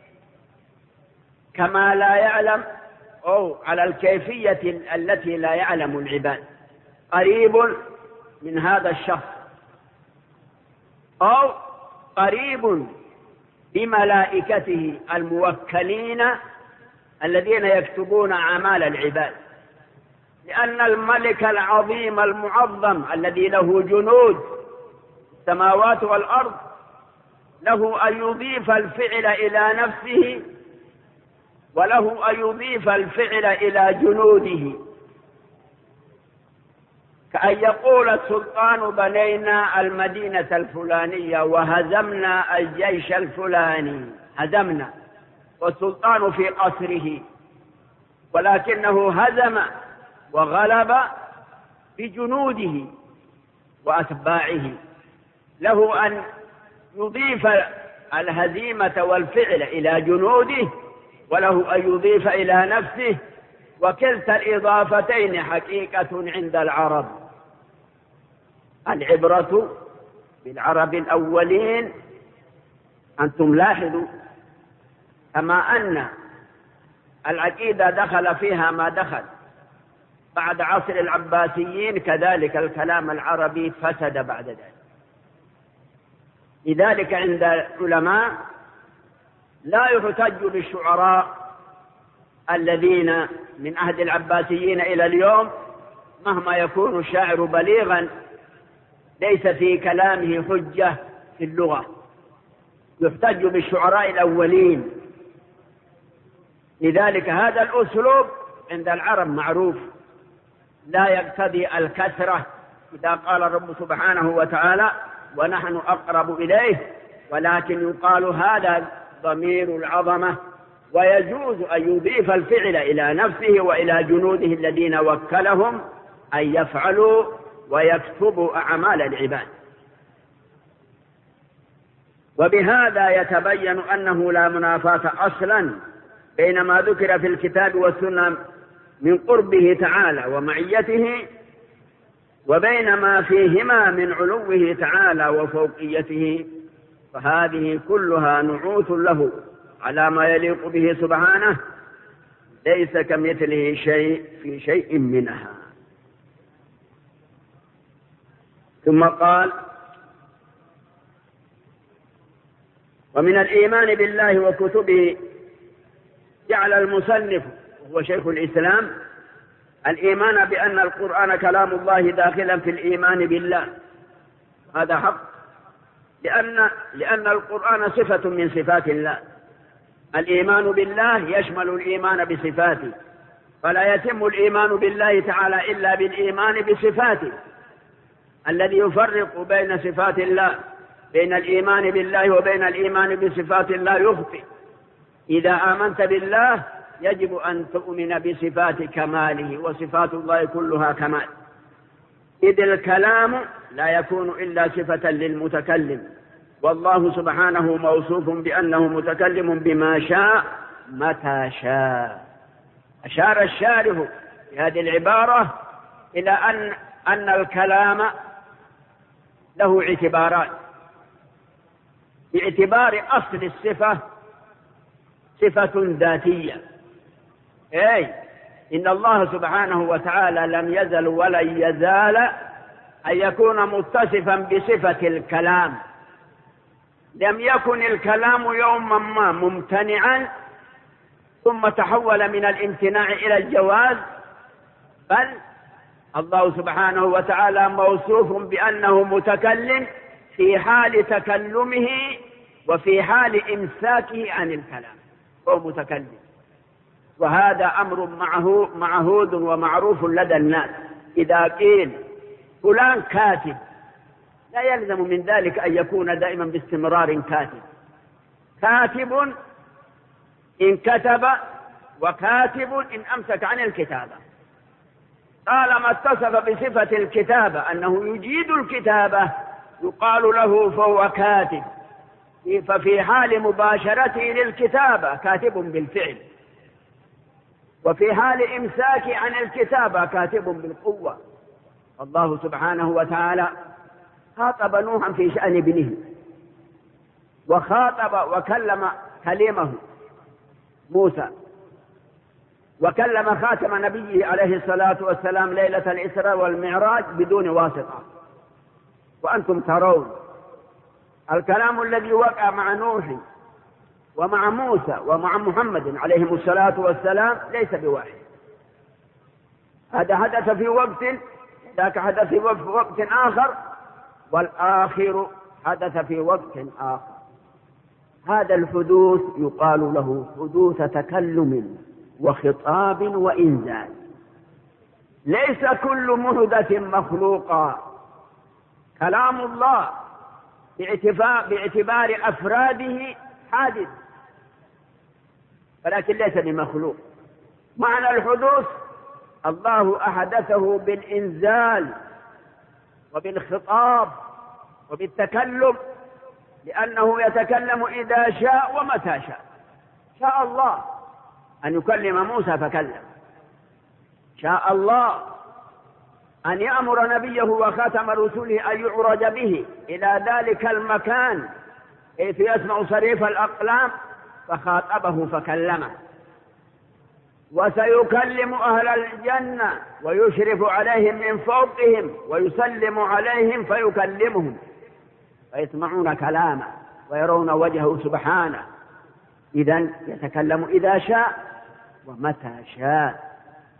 كما لا يعلم أو على الكيفية التي لا يعلم العباد، قريب من هذا الشخص، أو قريب بملائكته الموكلين الذين يكتبون أعمال العباد. لأن الملك العظيم المعظم الذي له جنود السماوات والأرض له أن يضيف الفعل إلى نفسه، وله أن يضيف الفعل إلى جنوده، كأن يقول السلطان بنينا المدينة الفلانية وهزمنا الجيش الفلاني. هزمنا والسلطان في قصره، ولكنه هزم وغلب بجنوده وأتباعه. له أن يضيف الهزيمة والفعل إلى جنوده، وله أن يضيف إلى نفسه، وكلتا الإضافتين حقيقة عند العرب. العبرة بالعرب الأولين. أنتم لاحظوا كما أن العقيدة دخل فيها ما دخل بعد عصر العباسيين، كذلك الكلام العربي فسد بعد ذلك. لذلك عند العلماء لا يحتج بالشعراء الذين من عهد العباسيين إلى اليوم، مهما يكون الشاعر بليغا ليس في كلامه حجة في اللغة. يحتج بالشعراء الأولين. لذلك هذا الأسلوب عند العرب معروف، لا يقتضي الكثرة. إذا قال الرب سبحانه وتعالى ونحن أقرب إليه، ولكن يقال هذا ضمير العظمة، ويجوز أن يضيف الفعل إلى نفسه وإلى جنوده الذين وكلهم أن يفعلوا ويكتبوا أعمال العباد. وبهذا يتبين أنه لا منافاة أصلا بين ما ذكر في الكتاب والسنة من قربه تعالى ومعيته، وبين ما فيهما من علوه تعالى وفوقيته، فهذه كلها نعوت له على ما يليق به سبحانه، ليس كمثله شيء في شيء منها. ثم قال: ومن الإيمان بالله وكتبه، جعل المصنف وهو شيخ الإسلام الإيمان بأن القرآن كلام الله داخلا في الإيمان بالله. هذا حق، لأن, لأن القرآن صفة من صفات الله. الإيمان بالله يشمل الإيمان بصفاته، فلا يتم الإيمان بالله تعالى إلا بالإيمان بصفاته. الذي يفرق بين صفات الله، بين الإيمان بالله وبين الإيمان بصفات الله يخطئ. إذا آمنت بالله يجب أن تؤمن بصفات كماله، وصفات الله كلها كمال، إذ الكلام لا يكون إلا صفة للمتكلم، والله سبحانه موصوف بأنه متكلم بما شاء متى شاء. أشار الشارح في هذه العبارة إلى أن أن الكلام له اعتبارات. باعتبار أصل الصفة صفة ذاتية، أي إن الله سبحانه وتعالى لم يزل ولن يزال أن يكون متصفا بصفة الكلام. لم يكن الكلام يوما ما ممتنعا ثم تحول من الامتناع إلى الجواز، بل الله سبحانه وتعالى موصوف بأنه متكلم في حال تكلمه وفي حال إمساكه عن الكلام، هو متكلم. وهذا أمر معه معهود ومعروف لدى الناس. إذا قيل فلان كاتب لا يلزم من ذلك أن يكون دائما باستمرار كاتب. كاتب إن كتب وكاتب إن أمسك عن الكتابة. طالما اتصف بصفة الكتابة أنه يجيد الكتابة يقال له فهو كاتب، ففي حال مباشرته للكتابة كاتب بالفعل، وفي حال إمساك عن الكتابة كاتب بالقوة. الله سبحانه وتعالى خاطب نوحا في شأن ابنه، وخاطب وكلم كلمه موسى، وكلم خاتم نبيه عليه الصلاة والسلام ليلة الإسراء والمعراج بدون واسطة. وأنتم ترون الكلام الذي وقع مع نوح ومع موسى ومع محمد عليهم الصلاة والسلام ليس بواحد. هذا حدث في وقت، ذاك حدث في وقت آخر، والآخر حدث في وقت آخر. هذا الحدوث يقال له حدوث تكلم وخطاب وإنزال. ليس كل محدث مخلوقا. كلام الله باعتبار أفراده حادث، ولكن ليس بمخلوق. معنى الحدوث الله أحدثه بالإنزال وبالخطاب وبالتكلم، لأنه يتكلم إذا شاء ومتى شاء. شاء الله أن يكلم موسى فكلم، شاء الله أن يأمر نبيه وخاتم رسوله أن يعرج به إلى ذلك المكان حيث يسمع صريف الأقلام فخاطبه فكلمه. وسيكلم أهل الجنة ويشرف عليهم من فوقهم ويسلم عليهم فيكلمهم فيسمعون كلامه ويرون وجهه سبحانه. إذن يتكلم إذا شاء ومتى شاء.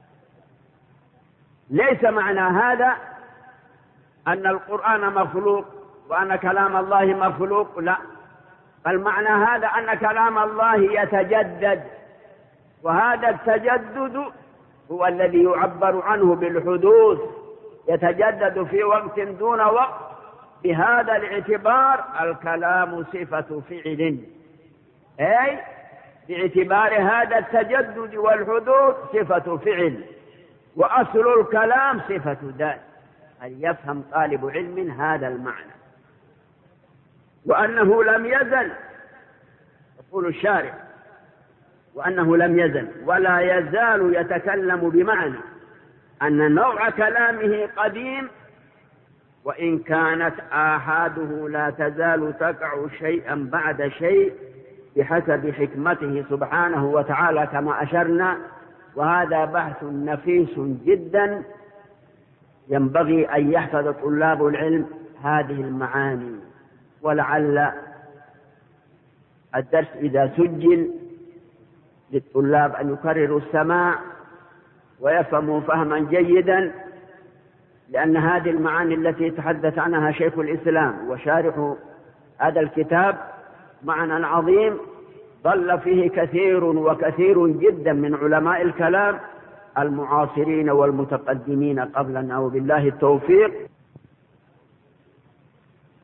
ليس معنى هذا أن القرآن مخلوق وأن كلام الله مخلوق، لا، بل معنى هذا أن كلام الله يتجدد، وهذا التجدد هو الذي يعبر عنه بالحدوث، يتجدد في وقت دون وقت. بهذا الاعتبار الكلام صفة فعل، أي باعتبار هذا التجدد والحدوث صفة فعل، وأصل الكلام صفة ذات. أن يفهم طالب علم هذا المعنى، وأنه لم يزل، يقول الشارع، وأنه لم يزل ولا يزال يتكلم، بمعنى أن نوع كلامه قديم، وإن كانت آحاده لا تزال تقع شيئا بعد شيء بحسب حكمته سبحانه وتعالى كما أشرنا. وهذا بحث نفيس جدا، ينبغي أن يحفظ طلاب العلم هذه المعاني. ولعل الدرس إذا سجل للطلاب أن يكرروا السماع ويفهموا فهما جيدا، لأن هذه المعاني التي تحدث عنها شيخ الإسلام وشارح هذا الكتاب معنى عظيم ضل فيه كثير وكثير جدا من علماء الكلام المعاصرين والمتقدمين قبلنا، وبالله التوفيق.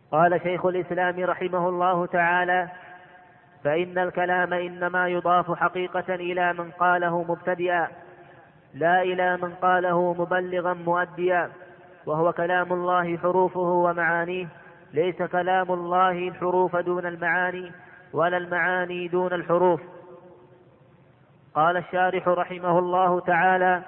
قال شيخ الإسلام رحمه الله تعالى: فإن الكلام إنما يضاف حقيقة إلى من قاله مبتدئا، لا إلى من قاله مبلغا مؤديا، وهو كلام الله حروفه ومعانيه، ليس كلام الله الحروف دون المعاني ولا المعاني دون الحروف. قال الشارح رحمه الله تعالى: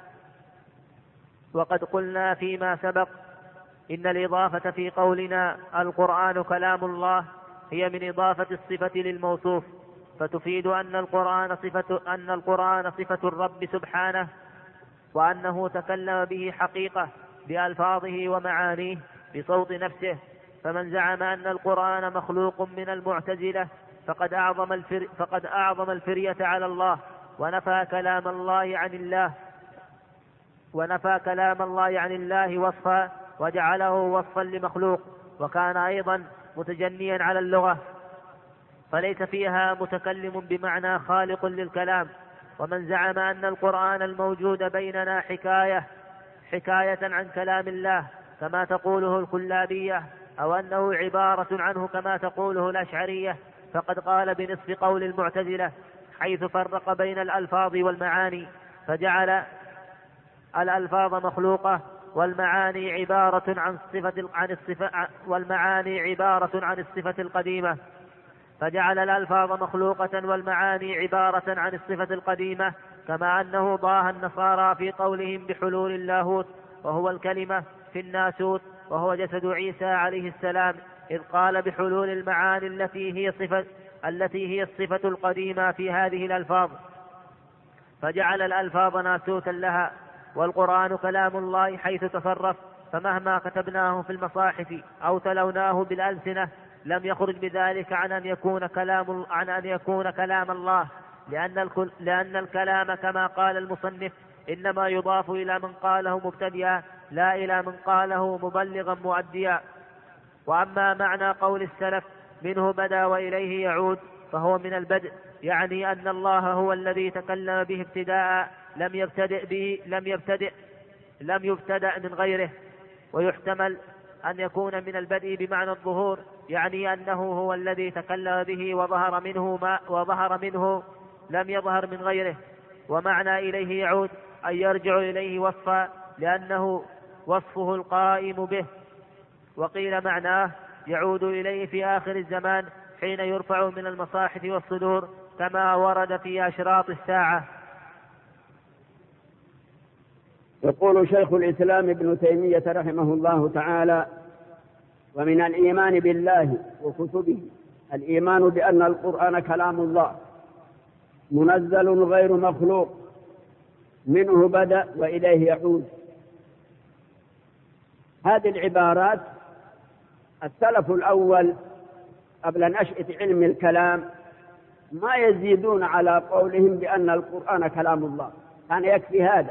وقد قلنا فيما سبق إن الإضافة في قولنا القرآن كلام الله هي من إضافة الصفة للموصوف، فتفيد أن القرآن صفة, أن القرآن صفة الرب سبحانه، وأنه تكلم به حقيقة بألفاظه ومعانيه بصوت نفسه. فمن زعم أن القرآن مخلوق من المعتزلة فقد أعظم, الفر فقد أعظم الفرية على الله، ونفى كلام الله عن الله ونفى كلام الله عن الله وصفا وجعله وصفا لمخلوق، وكان أيضا متجنيا على اللغة، فليس فيها متكلم بمعنى خالق للكلام. ومن زعم أن القرآن الموجود بيننا حكاية حكاية عن كلام الله كما تقوله الكلابية، أو أنه عبارة عنه كما تقوله الأشعرية، فقد قال بنصف قول المعتزلة، حيث فرق بين الألفاظ والمعاني، فجعل الألفاظ مخلوقة والمعاني عبارة عن الصفة عن الصفة والمعاني عبارة عن الصفة القديمة فجعل الألفاظ مخلوقة والمعاني عبارة عن الصفة القديمة، كما أنه ضاها النصارى في قولهم بحلول اللاهوت، وهو الكلمة في الناسوت، وهو جسد عيسى عليه السلام، إذ قال بحلول المعاني التي هي صفة التي هي الصفة القديمة في هذه الألفاظ، فجعل الألفاظ ناسوتا لها. والقرآن كلام الله حيث تصرف، فمهما كتبناه في المصاحف أو تلوناه بالألسنة لم يخرج بذلك عن أن يكون كلام عن أن يكون كلام الله، لأن لأن الكلام كما قال المصنف إنما يضاف إلى من قاله مبتدئا، لا إلى من قاله مبلغا مؤديا. وأما معنى قول السلف منه بدأ وإليه يعود، فهو من البدء، يعني أن الله هو الذي تكلم به ابتداء، لم يبتدئ به لم يبتدئ لم يبتدأ من غيره. ويحتمل أن يكون من البدء بمعنى الظهور، يعني أنه هو الذي تكلم به وظهر منه ما وظهر منه لم يظهر من غيره. ومعنى إليه يعود أن يرجع إليه وصفا، لأنه وصفه القائم به. وقيل معناه يعود إليه في آخر الزمان حين يرفع من المصاحف والصدور، كما ورد في أشراط الساعة. يقول شيخ الإسلام ابن تيمية رحمه الله تعالى: ومن الإيمان بالله وكتبه الإيمان بأن القرآن كلام الله منزل غير مخلوق، منه بدأ وإليه يعود. هذه العبارات السلف الأول قبل نشأة علم الكلام ما يزيدون على قولهم بأن القرآن كلام الله، كان يكفي هذا.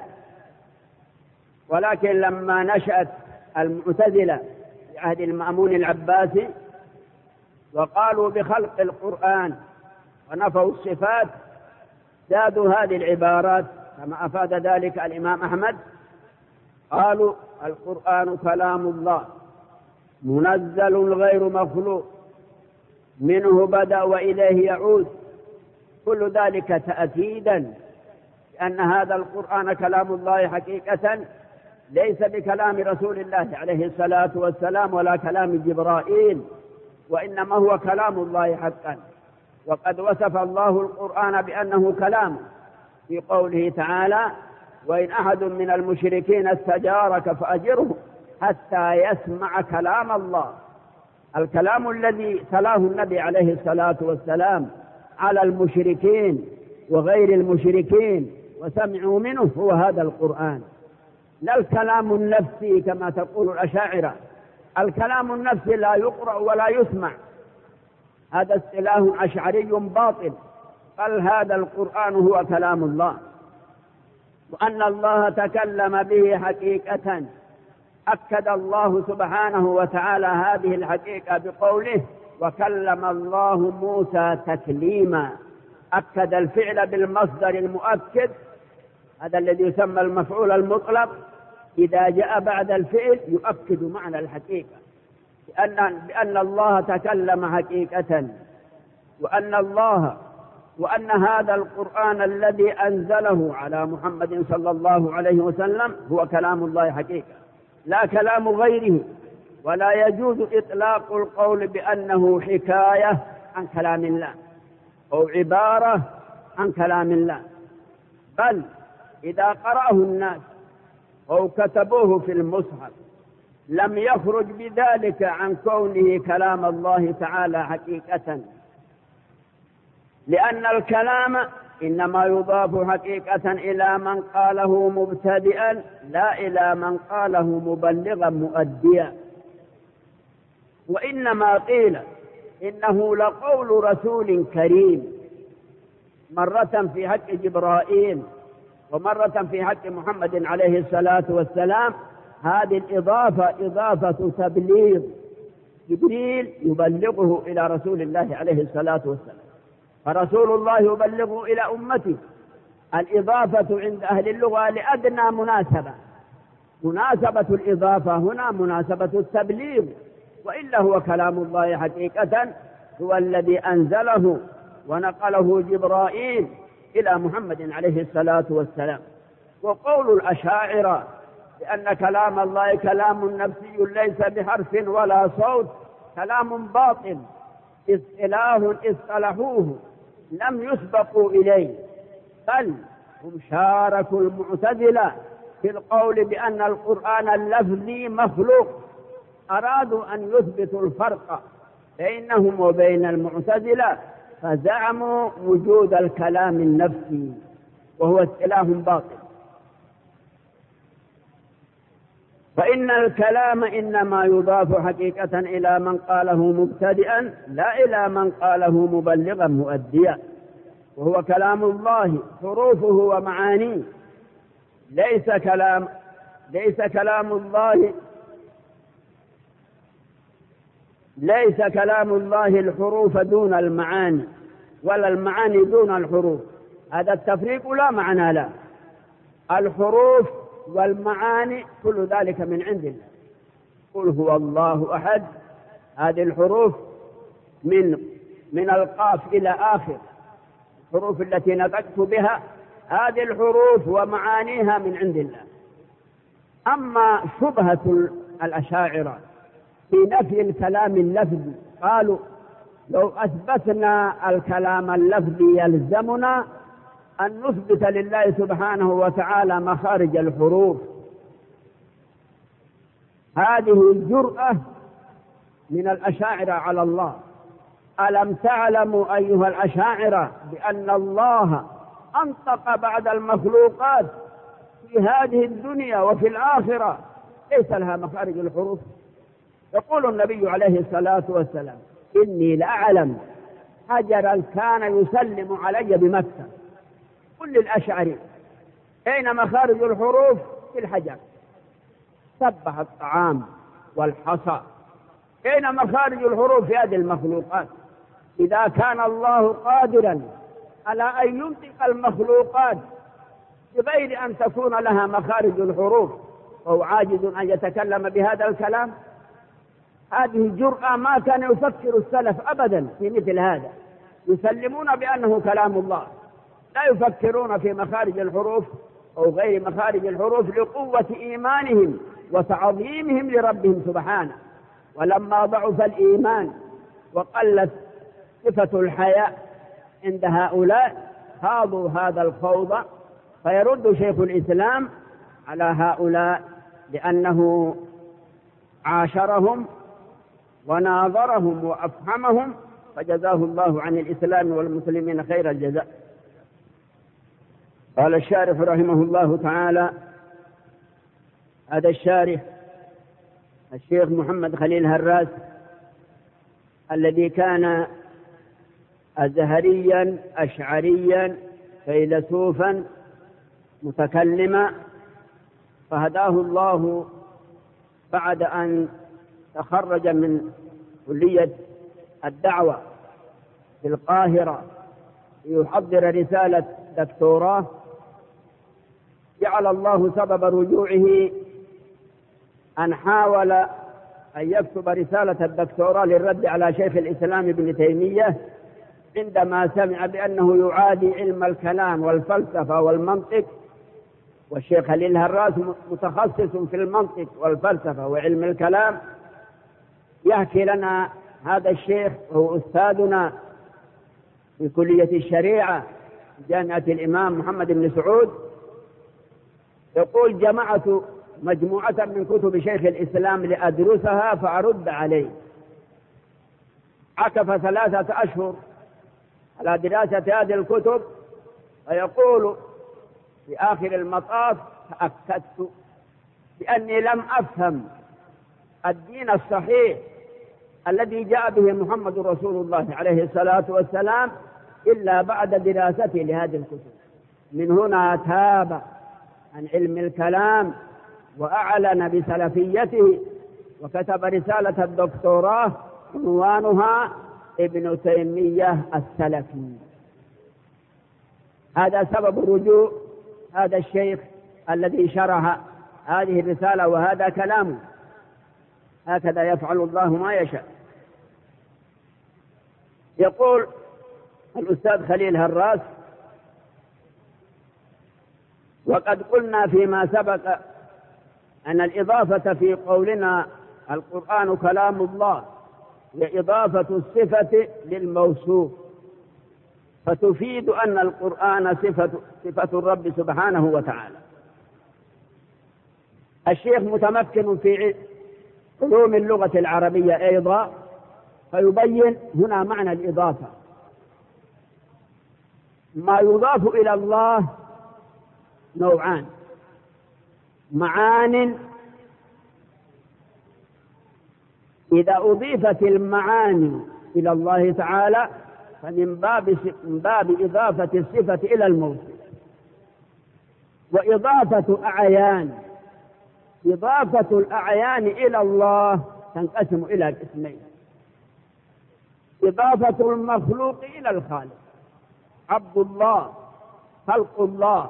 ولكن لما نشأت المعتزلة في عهد المأمون العباسي وقالوا بخلق القرآن ونفوا الصفات، زادوا هذه العبارات كما أفاد ذلك الإمام أحمد، قالوا القرآن كلام الله منزل غير مخلوق، منه بدأ وإليه يعود. كل ذلك تأكيدا لأن هذا القرآن كلام الله حقيقة، ليس بكلام رسول الله عليه الصلاة والسلام ولا كلام جبرائيل، وإنما هو كلام الله حقا. وقد وصف الله القرآن بأنه كلام في قوله تعالى: وإن أحد من المشركين استجارك فأجره حتى يسمع كلام الله. الكلام الذي تلاه النبي عليه الصلاة والسلام على المشركين وغير المشركين وسمعوا منه هو هذا القرآن، لا الكلام النفسي كما تقول الأشاعرة. الكلام النفسي لا يقرأ ولا يسمع، هذا اصطلاح أشعري باطل، بل هذا القرآن هو كلام الله. وأن الله تكلم به حقيقة، أكد الله سبحانه وتعالى هذه الحقيقة بقوله: وكلم الله موسى تكليما. أكد الفعل بالمصدر المؤكد، هذا الذي يسمى المفعول المطلق، إذا جاء بعد الفعل يؤكد معنى الحقيقة. بأن, بأن الله تكلم حقيقة، وأن الله وأن هذا القرآن الذي أنزله على محمد صلى الله عليه وسلم هو كلام الله حقيقة لا كلام غيره. ولا يجوز إطلاق القول بأنه حكاية عن كلام الله أو عبارة عن كلام الله، بل إذا قرأه الناس أو كتبوه في المصحف لم يخرج بذلك عن كونه كلام الله تعالى حقيقة، لأن الكلام إنما يضاف حقيقة إلى من قاله مبتدئا لا إلى من قاله مبلغا مؤديا. وإنما قيل إنه لقول رسول كريم، مرة في حق جبرائيل ومرة في حق محمد عليه الصلاة والسلام. هذه الإضافة إضافة تبليغ، جبريل يبلغه إلى رسول الله عليه الصلاة والسلام، فرسول الله يبلغه إلى أمته. الإضافة عند أهل اللغة لأدنى مناسبة، مناسبة الإضافة هنا مناسبة التبليغ، وإلا هو كلام الله حقيقة، هو الذي أنزله ونقله جبرائيل إلى محمد عليه الصلاة والسلام. وقول الأشاعرة بأن كلام الله كلام نفسي ليس بحرف ولا صوت كلام باطل، اصطلاح اصطلحوه لم يسبقوا إليه، بل هم شاركوا المعتزلة في القول بأن القرآن اللفظي مخلوق، أرادوا أن يثبتوا الفرق بينهم وبين المعتزلة فزعموا وجود الكلام النفسي، وهو اصطلاح باطل. فإن الكلام إنما يضاف حقيقة إلى من قاله مبتدئا لا إلى من قاله مبلغا مؤديا، وهو كلام الله حروفه ومعانيه، ليس كلام ليس كلام الله ليس كلام الله الحروف دون المعاني ولا المعاني دون الحروف. هذا التفريق لا معنى له. الحروف والمعاني كل ذلك من عند الله. قل هو الله أحد، هذه الحروف من من القاف إلى آخر، الحروف التي نطقت بها هذه الحروف ومعانيها من عند الله. أما شبهة الأشاعرة في نفي الكلام اللفظي، قالوا لو أثبتنا الكلام اللفظي يلزمنا أن نثبت لله سبحانه وتعالى مخارج الحروف. هذه الجرأة من الأشاعرة على الله. ألم تعلموا أيها الأشاعرة بأن الله أنطق بعد المخلوقات في هذه الدنيا وفي الآخرة ليس لها مخارج الحروف؟ يقول النبي عليه الصلاة والسلام إني لأعلم حجرا كان يسلم علي بمكة. قل للأشعري أين مخارج الحروف؟ في الحجر. سبح الطعام والحصى، أين مخارج الحروف في هذه المخلوقات؟ إذا كان الله قادرا على أن ينطق المخلوقات بغير أن تكون لها مخارج الحروف، فهو عاجز أن يتكلم بهذا الكلام. هذه جرأة ما كان يفكر السلف أبدا في مثل هذا، يسلمون بأنه كلام الله، لا يفكرون في مخارج الحروف أو غير مخارج الحروف لقوة إيمانهم وتعظيمهم لربهم سبحانه. ولما ضعف الإيمان وقلت صفة الحياء عند هؤلاء خاضوا هذا الخوض. فيرد شيخ الإسلام على هؤلاء لأنه عاشرهم وناظرهم وأفهمهم، فجزاه الله عن الإسلام والمسلمين خير الجزاء. قال الشارح رحمه الله تعالى، هذا الشارح الشيخ محمد خليل هراس الذي كان أزهريا أشعريا فيلسوفا متكلما، فهداه الله بعد أن تخرج من كلية الدعوة في القاهرة ليحضر رسالة دكتوراه. جعل الله سبب رجوعه أن حاول أن يكتب رسالة الدكتوراه للرد على شيخ الإسلام ابن تيمية عندما سمع بأنه يعادي علم الكلام والفلسفة والمنطق، والشيخ خليل هراس متخصص في المنطق والفلسفة وعلم الكلام. يحكي لنا هذا الشيخ وهو أستاذنا في كلية الشريعة جامعة الإمام محمد بن سعود، يقول: جمعت مجموعة من كتب شيخ الإسلام لأدرسها فأرد عليه. عكف ثلاثة أشهر على دراسة هذه الكتب، ويقول في آخر المطاف: تأكدت بأني لم أفهم الدين الصحيح الذي جاء به محمد رسول الله عليه الصلاة والسلام إلا بعد دراسته لهذه الكتب. من هنا تاب عن علم الكلام وأعلن بسلفيته، وكتب رسالة الدكتوراه عنوانها ابن تيمية السلفي. هذا سبب رجوع هذا الشيخ الذي شرح هذه الرسالة، وهذا كلامه. هكذا يفعل الله ما يشاء. يقول الأستاذ خليل هراس: وقد قلنا فيما سبق أن الإضافة في قولنا القرآن كلام الله هي إضافة الصفة للموصوف، فتفيد أن القرآن صفة, صفة الرب سبحانه وتعالى. الشيخ متمكن في علوم اللغة العربية أيضا، فيبين هنا معنى الإضافة. ما يضاف إلى الله نوعان: معان، إذا أضيفت المعاني إلى الله تعالى فمن باب من باب إضافة الصفة إلى الموصوف. وإضافة أعيان، إضافة الأعيان إلى الله تنقسم إلى قسمين: إضافة المخلوق إلى الخالق، عبد الله، خلق الله،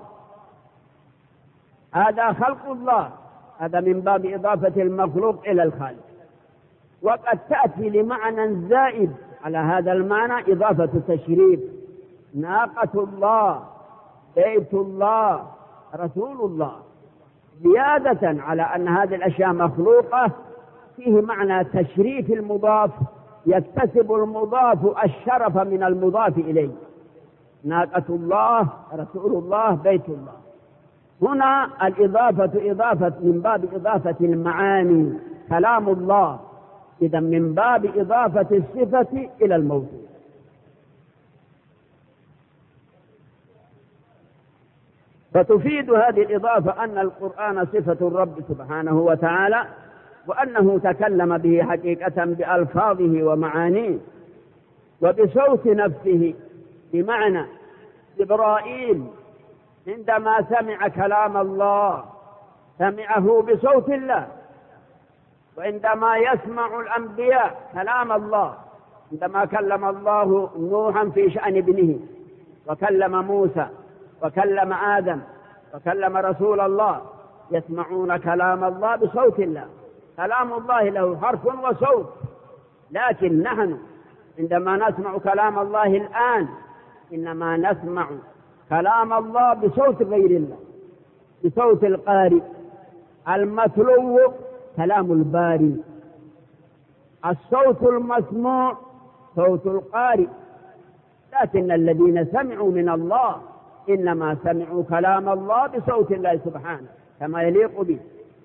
هذا خلق الله، هذا من باب إضافة المخلوق إلى الخالق. وقد تأتي لمعنى زائد على هذا المعنى إضافة تشريف: ناقة الله، بيت الله، رسول الله، زيادة على أن هذه الأشياء مخلوقة. فيه معنى تشريف المضاف، يكتسب المضاف الشرف من المضاف إليه: ناقة الله، رسول الله، بيت الله. هنا الإضافة إضافة من باب إضافة المعاني، كلام الله، إذا من باب إضافة الصفة إلى الموصوف. فتفيد هذه الإضافة أن القرآن صفة الرب سبحانه وتعالى، وأنه تكلم به حقيقة بألفاظه ومعانيه وبصوت نفسه، بمعنى جبرائيل عندما سمع كلام الله سمعه بصوت الله، وعندما يسمع الأنبياء كلام الله، عندما كلم الله نوحا في شأن ابنه، وكلم موسى، وكلم آدم، وكلم رسول الله، يسمعون كلام الله بصوت الله. كلام الله له حرف وصوت، لكن نحن عندما نسمع كلام الله الآن إنما نسمع كلام الله بصوت غير الله، بصوت القارئ. المتلو كلام الباري، الصوت المسموع صوت القارئ. لكن الذين سمعوا من الله إنما سمعوا كلام الله بصوت الله سبحانه كما يليق به.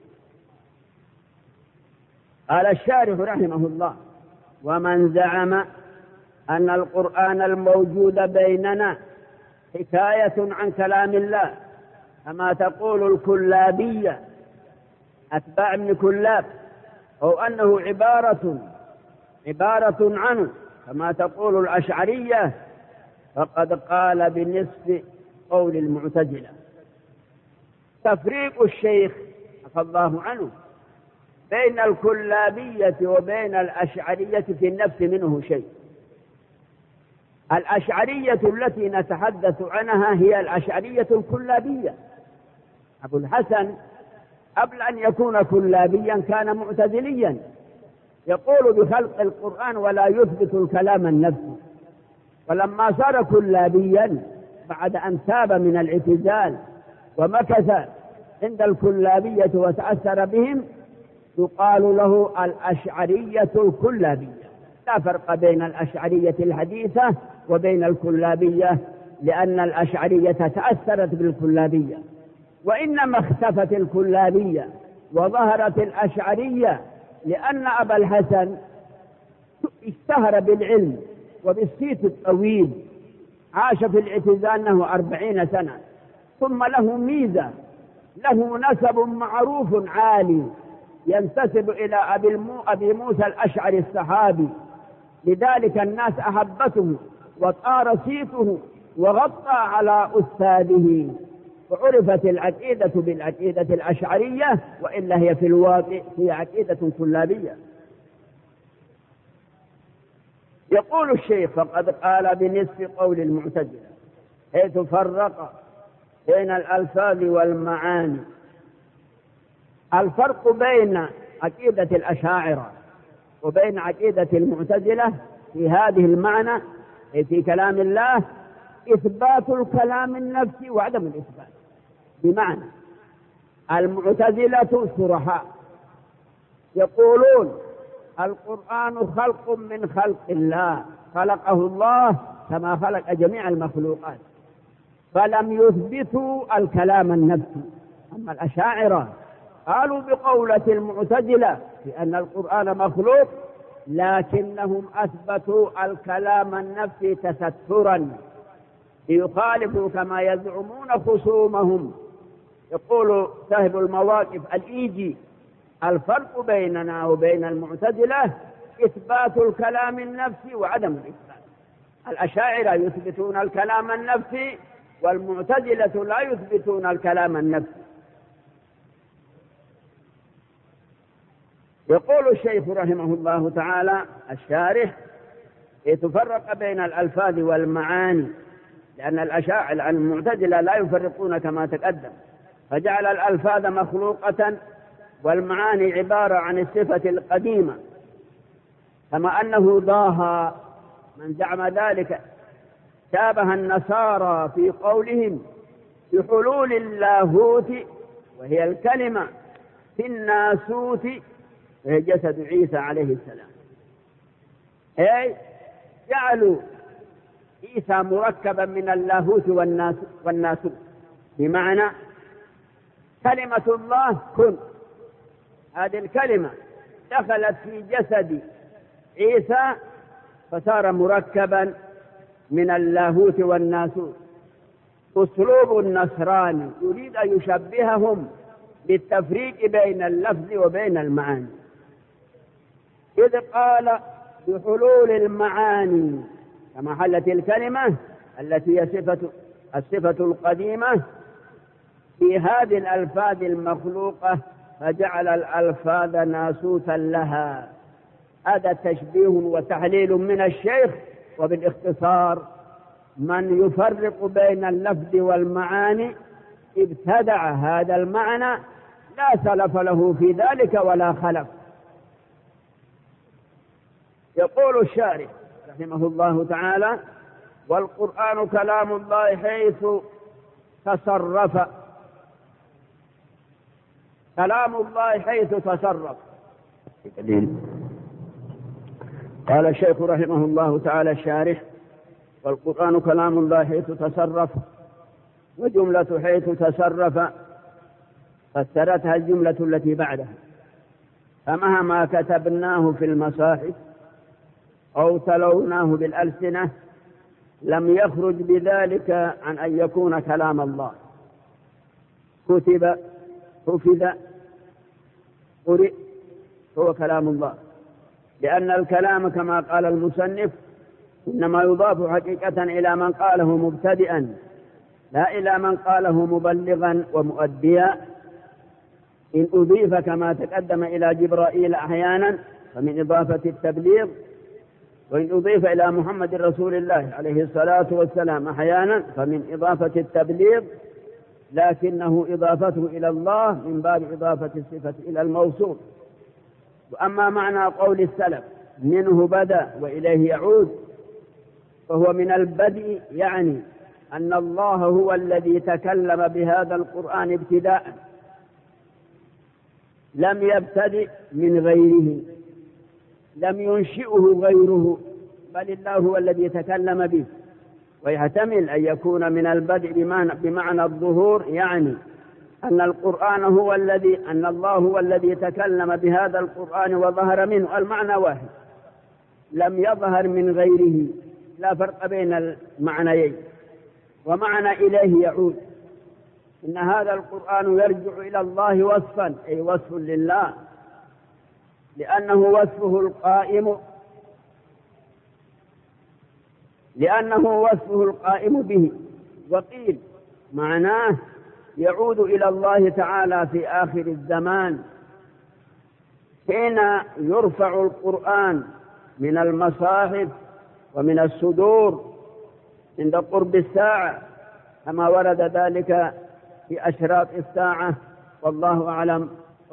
قال الشارح رحمه الله: ومن زعم أن القرآن الموجود بيننا حكاية عن كلام الله كما تقول الكلابية أتباع ابن كلاب، أو أنه عبارة عبارة عنه كما تقول الأشعرية، فقد قال بنصف قول المعتزلة. تفريق الشيخ عفى الله عنه بين الكلابية وبين الأشعرية في النفس منه شيء. الأشعرية التي نتحدث عنها هي الأشعرية الكلابية. أبو الحسن قبل أن يكون كلابيا كان معتزليا، يقول بخلق القرآن ولا يثبت الكلام النفسي. ولما صار كلابيا بعد أن تاب من الاعتزال ومكث عند الكلابية وتأثر بهم يقال له الأشعرية الكلابية. لا فرق بين الأشعرية الحديثة وبين الكلابية، لأن الأشعرية تأثرت بالكلابية، وإنما اختفت الكلابية وظهرت الأشعرية لأن أبا الحسن اشتهر بالعلم وبالصيت الطويل، عاش في الاعتزال له أربعين سنة، ثم له ميزة، له نسب معروف عالي ينتسب إلى أبي موسى الأشعري الصحابي، لذلك الناس أحبته وطار صيته وغطى على أستاذه، وعرفت العقيدة بالعقيدة الأشعرية، وإلا هي في الواقع هي عقيدة كلابية. يقول الشيخ فقد قال بنصف قول المعتزلة حيث فرق بين الألفاظ والمعاني. الفرق بين عقيدة الأشاعرة وبين عقيدة المعتزلة في هذه المعنى في كلام الله إثبات الكلام النفسي وعدم الإثبات. بمعنى المعتزلة صرحاء يقولون القرآن خلق من خلق الله، خلقه الله كما خلق جميع المخلوقات، فلم يثبتوا الكلام النفسي. أما الأشاعرة قالوا بقولة المعتزلة بأن القرآن مخلوق، لكنهم أثبتوا الكلام النفسي تسترا ليخالفوا كما يزعمون خصومهم. يقول صاحب المواقف الإيجي الفرق بيننا وبين المعتزلة إثبات الكلام النفسي وعدم الإثبات. الأشاعرة يثبتون الكلام النفسي والمعتزلة لا يثبتون الكلام النفسي. يقول الشيخ رحمه الله تعالى الشارح يتفرق بين الألفاظ والمعاني، لأن الأشاعرة المعتزلة لا يفرقون كما تقدم، فجعل الألفاظ مخلوقة والمعاني عبارة عن الصفة القديمة، كما أنه ضاها من زعم ذلك شابه النصارى في قولهم بحلول اللاهوت وهي الكلمة في الناسوت وهي جسد عيسى عليه السلام، أي جعلوا عيسى مركبا من اللاهوت والناسوت، بمعنى كلمة الله كن، هذه الكلمة دخلت في جسد عيسى فصار مركبا من اللاهوت والناسوت. أسلوب النصراني يريد أن يشبههم بالتفريق بين اللفظ وبين المعاني، إذ قال بحلول المعاني كما حلت الكلمة التي هي صفة الصفة القديمة في هذه الألفاظ المخلوقة، فجعل الألفاظ ناسوتا لها. هذا تشبيه وتحليل من الشيخ. وبالاختصار من يفرق بين اللفظ والمعاني ابتدع هذا المعنى لا سلف له في ذلك ولا خلف. يقول الشارح رحمه الله تعالى والقرآن كلام الله حيث تصرف، كلام الله حيث تصرف. قال الشيخ رحمه الله تعالى الشارح والقرآن كلام الله حيث تصرف، وجملة حيث تصرف فسرتها الجملة التي بعدها، فمهما كتبناه في المصاحف أو تلوناه بالألسنة لم يخرج بذلك عن أن يكون كلام الله. كتب، حفظ، قرئ، هو كلام الله، لأن الكلام كما قال المصنف إنما يضاف حقيقة إلى من قاله مبتدئا لا إلى من قاله مبلغا ومؤديا. إن أضيف كما تقدم إلى جبرائيل أحيانا فمن إضافة التبليغ، وإن أضيف إلى محمد رسول الله عليه الصلاة والسلام أحيانا فمن إضافة التبليغ، لكنه إضافته إلى الله من باب إضافة الصفة إلى الموصول، وأما معنى قول السلف منه بدأ وإليه يعود، فهو من البدء، يعني أن الله هو الذي تكلم بهذا القرآن ابتداء، لم يبتدئ من غيره، لم ينشئه غيره، بل الله هو الذي تكلم به. ويحتمل أن يكون من البدء بمعنى, بمعنى الظهور، يعني أن القرآن هو الذي أن الله هو الذي تكلم بهذا القرآن وظهر منه، المعنى واحد لم يظهر من غيره، لا فرق بين المعنيين. ومعنى إليه يعود، إن هذا القرآن يرجع إلى الله وصفا، أي وصف لله، لأنه وصفه القائم لأنه وصفه القائم به. وقيل معناه يعود إلى الله تعالى في آخر الزمان، حين يرفع القرآن من المصاحف ومن الصدور عند قرب الساعة، كما ورد ذلك في أشراط الساعة، والله أعلم.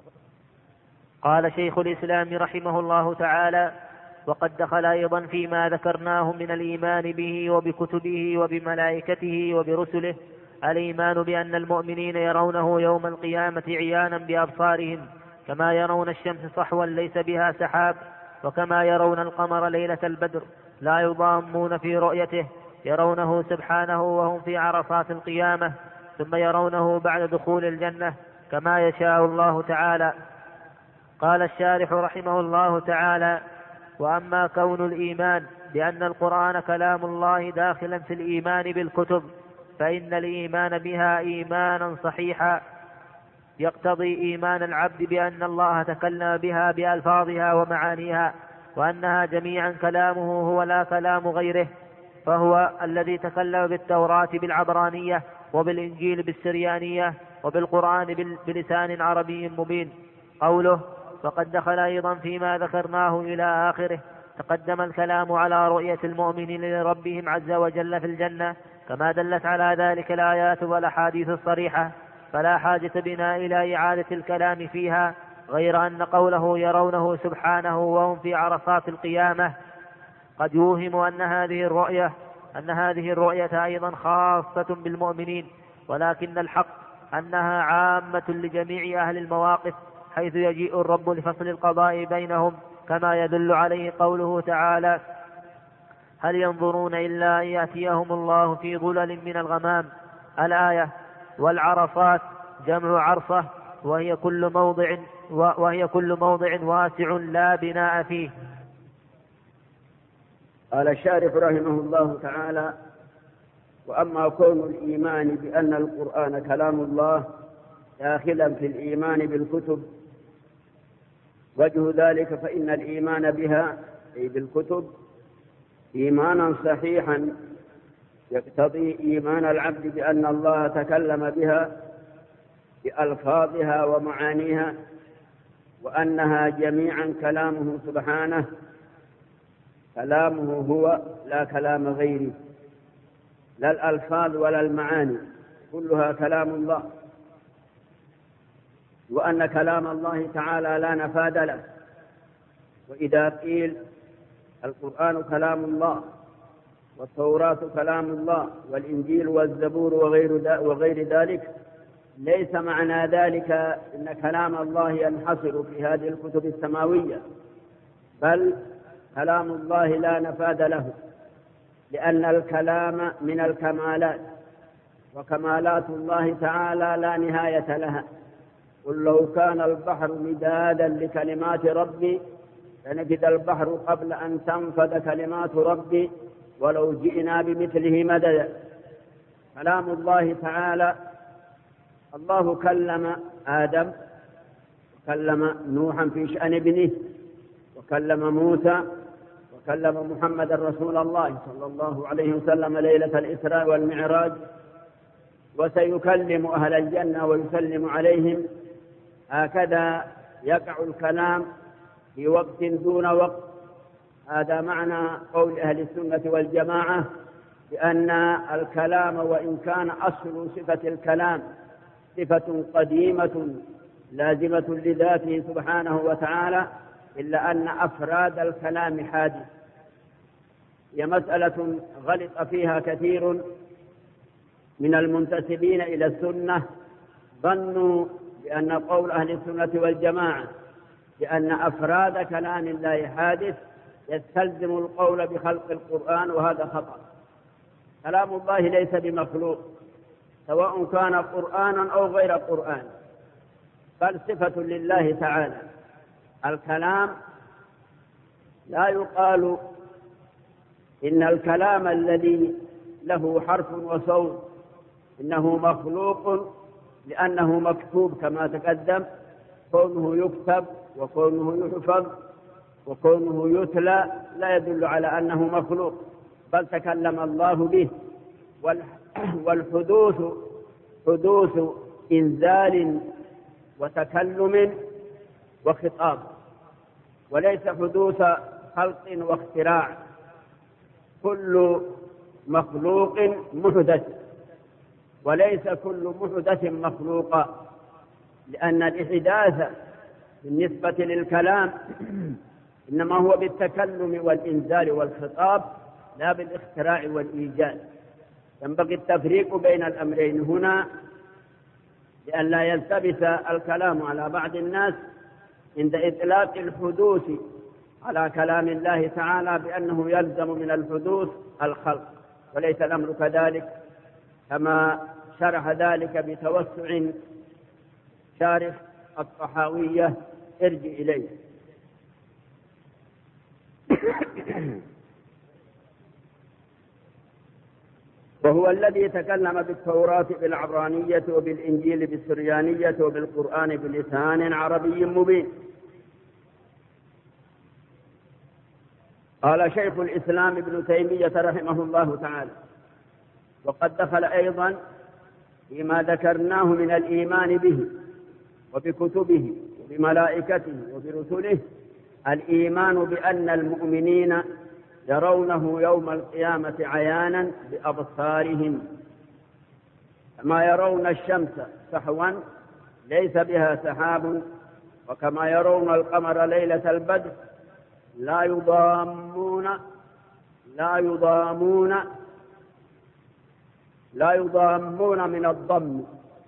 قال شيخ الإسلام رحمه الله تعالى: وقد دخل أيضا فيما ذكرناه من الإيمان به وبكتبه وبملائكته وبرسله الإيمان بأن المؤمنين يرونه يوم القيامة عيانا بأبصارهم، كما يرون الشمس صحوا ليس بها سحاب، وكما يرون القمر ليلة البدر لا يضامون في رؤيته، يرونه سبحانه وهم في عرصات القيامة، ثم يرونه بعد دخول الجنة كما يشاء الله تعالى. قال الشارح رحمه الله تعالى: وأما كون الإيمان بأن القرآن كلام الله داخلا في الإيمان بالكتب، فإن الإيمان بها إيمانا صحيحا يقتضي إيمان العبد بأن الله تكلم بها بألفاظها ومعانيها، وأنها جميعا كلامه هو لا كلام غيره، فهو الذي تكلم بالتوراة بالعبرانية، وبالإنجيل بالسريانية، وبالقرآن بلسان عربي مبين. قوله: فقد دخل أيضا فيما ذكرناه إلى آخره. تقدم الكلام على رؤية المؤمنين لربهم عز وجل في الجنة، كما دلت على ذلك الآيات والأحاديث الصريحة، فلا حاجة بنا إلى إعادة الكلام فيها، غير أن قوله يرونه سبحانه وهم في عرصات القيامة قد يوهم أن هذه الرؤية أن هذه الرؤية أيضا خاصة بالمؤمنين، ولكن الحق أنها عامة لجميع أهل المواقف، حيث يجيء الرب لفصل القضاء بينهم، كما يدل عليه قوله تعالى: هل ينظرون إلا أن يأتيهم الله في ظلل من الغمام، الآية. والعرصات جمع عرصة، وهي كل موضع وهي كل موضع واسع لا بناء فيه. قال الشارح رحمه الله تعالى: وأما كون الإيمان بأن القرآن كلام الله داخلا في الإيمان بالكتب، وجه ذلك فإن الإيمان بها أي بالكتب إيمانا صحيحا يقتضي إيمان العبد بأن الله تكلم بها بألفاظها ومعانيها، وأنها جميعا كلامه سبحانه، كلامه هو لا كلام غيره، لا الألفاظ ولا المعاني، كلها كلام الله، وأن كلام الله تعالى لا نفاد له. وإذا قيل القرآن كلام الله، والتوراة كلام الله، والإنجيل والزبور وغير, وغير ذلك، ليس معنى ذلك إن كلام الله ينحصر في هذه الكتب السماوية، بل كلام الله لا نفاد له، لأن الكلام من الكمالات، وكمالات الله تعالى لا نهاية لها. قل لو كان البحر مدادا لكلمات ربي لنفد البحر قبل أن تنفد كلمات ربي ولو جئنا بمثله مددا. كلام الله تعالى، الله كلم آدم، وكلم نوحا في شأن ابنه، وكلم موسى، وكلم محمد رسول الله صلى الله عليه وسلم ليلة الإسراء والمعراج، وسيكلم أهل الجنة ويسلم عليهم. هكذا يقع الكلام في وقت دون وقت. هذا معنى قول أهل السنة والجماعة بأن الكلام وإن كان أصل صفة الكلام صفة قديمة لازمة لذاته سبحانه وتعالى، إلا أن أفراد الكلام حادث. هي مسألة غلط فيها كثير من المنتسبين إلى السنة، ظنوا بأن قول أهل السنة والجماعة بأن أفراد كلام الله حادث يستلزم القول بخلق القرآن، وهذا خطأ. كلام الله ليس بمخلوق، سواء كان قرآنا أو غير قرآن، بل صفة لله تعالى. الكلام لا يقال إن الكلام الذي له حرف وصوت إنه مخلوق لأنه مكتوب كما تقدم. كونه يكتب وكونه يحفظ وكونه يتلى لا يدل على أنه مخلوق، بل تكلم الله به. والحدوث حدوث إنزال وتكلم وخطاب، وليس حدوث خلق واختراع. كل مخلوق محدث، وليس كل محدث مخلوقا، لأن الإحداث بالنسبة للكلام إنما هو بالتكلم والإنزال والخطاب، لا بالاختراع والإيجاد. ينبغي التفريق بين الأمرين هنا لأن لا يلتبس الكلام على بعض الناس عند إطلاق الحدوث على كلام الله تعالى بأنه يلزم من الحدوث الخلق، وليس الأمر كذلك، كما شرح ذلك بتوسع شارح الطحاوية، ارجع إليه. وهو الذي تكلم بالتوراة بالعبرانية وبالإنجيل بالسريانية وبالقرآن بلسان عربي مبين. قال شيخ الإسلام ابن تيمية رحمه الله تعالى: وقد دخل أيضا فيما ذكرناه من الإيمان به وبكتبه وبملائكته وبرسله الإيمان بأن المؤمنين يرونه يوم القيامة عيانا بأبصارهم، كما يرون الشمس سحوا ليس بها سحاب، وكما يرون القمر ليلة البدر لا يضامون لا يضامون لا يضامون من الضم،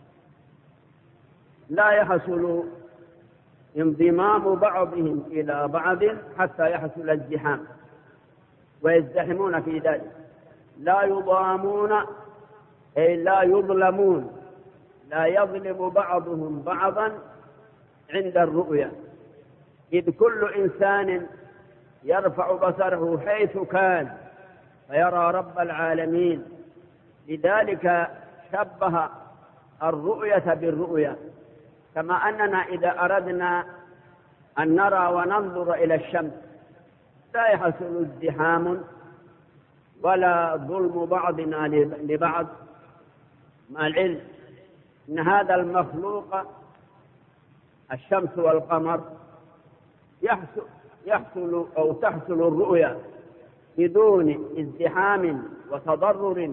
لا يحصل انضمام بعضهم إلى بعض حتى يحصل الازدحام ويزدحمون في ذلك. لا يضامون أي لا يظلمون، لا يظلم بعضهم بعضا عند الرؤيا، إذ كل إنسان يرفع بصره حيث كان فيرى رب العالمين. لذلك شبه الرؤية بالرؤيا، كما أننا إذا أردنا أن نرى وننظر إلى الشمس لا يحصل ازدحام ولا ظلم بعضنا لبعض، مع العلم أن هذا المخلوق الشمس والقمر يحصل, يحصل أو تحصل الرؤيا بدون ازدحام وتضرر.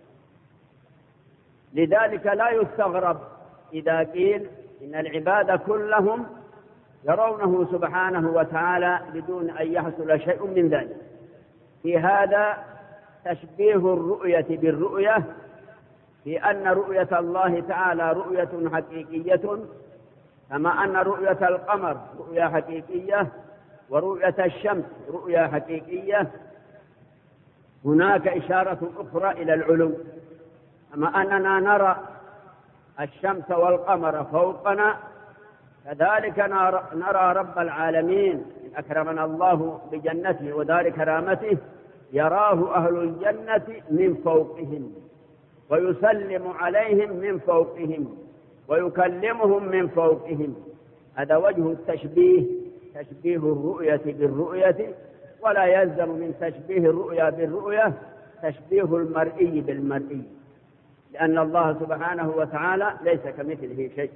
لذلك لا يستغرب إذا قيل إن العباد كلهم يرونه سبحانه وتعالى بدون أن يحصل شيء من ذلك. في هذا تشبيه الرؤية بالرؤية، في أن رؤية الله تعالى رؤية حقيقية، كما أن رؤية القمر رؤية حقيقية ورؤية الشمس رؤية حقيقية. هناك إشارة أخرى إلى العلو، كما أننا نرى الشمس والقمر فوقنا كذلك نرى رب العالمين إن أكرمنا الله بجنته ودار كرامته، يراه أهل الجنة من فوقهم ويسلم عليهم من فوقهم ويكلمهم من فوقهم. هذا وجه التشبيه، تشبيه الرؤية بالرؤية، ولا يلزم من تشبيه الرؤيا بالرؤية تشبيه المرئي بالمرئي، لأن الله سبحانه وتعالى ليس كمثله شيء.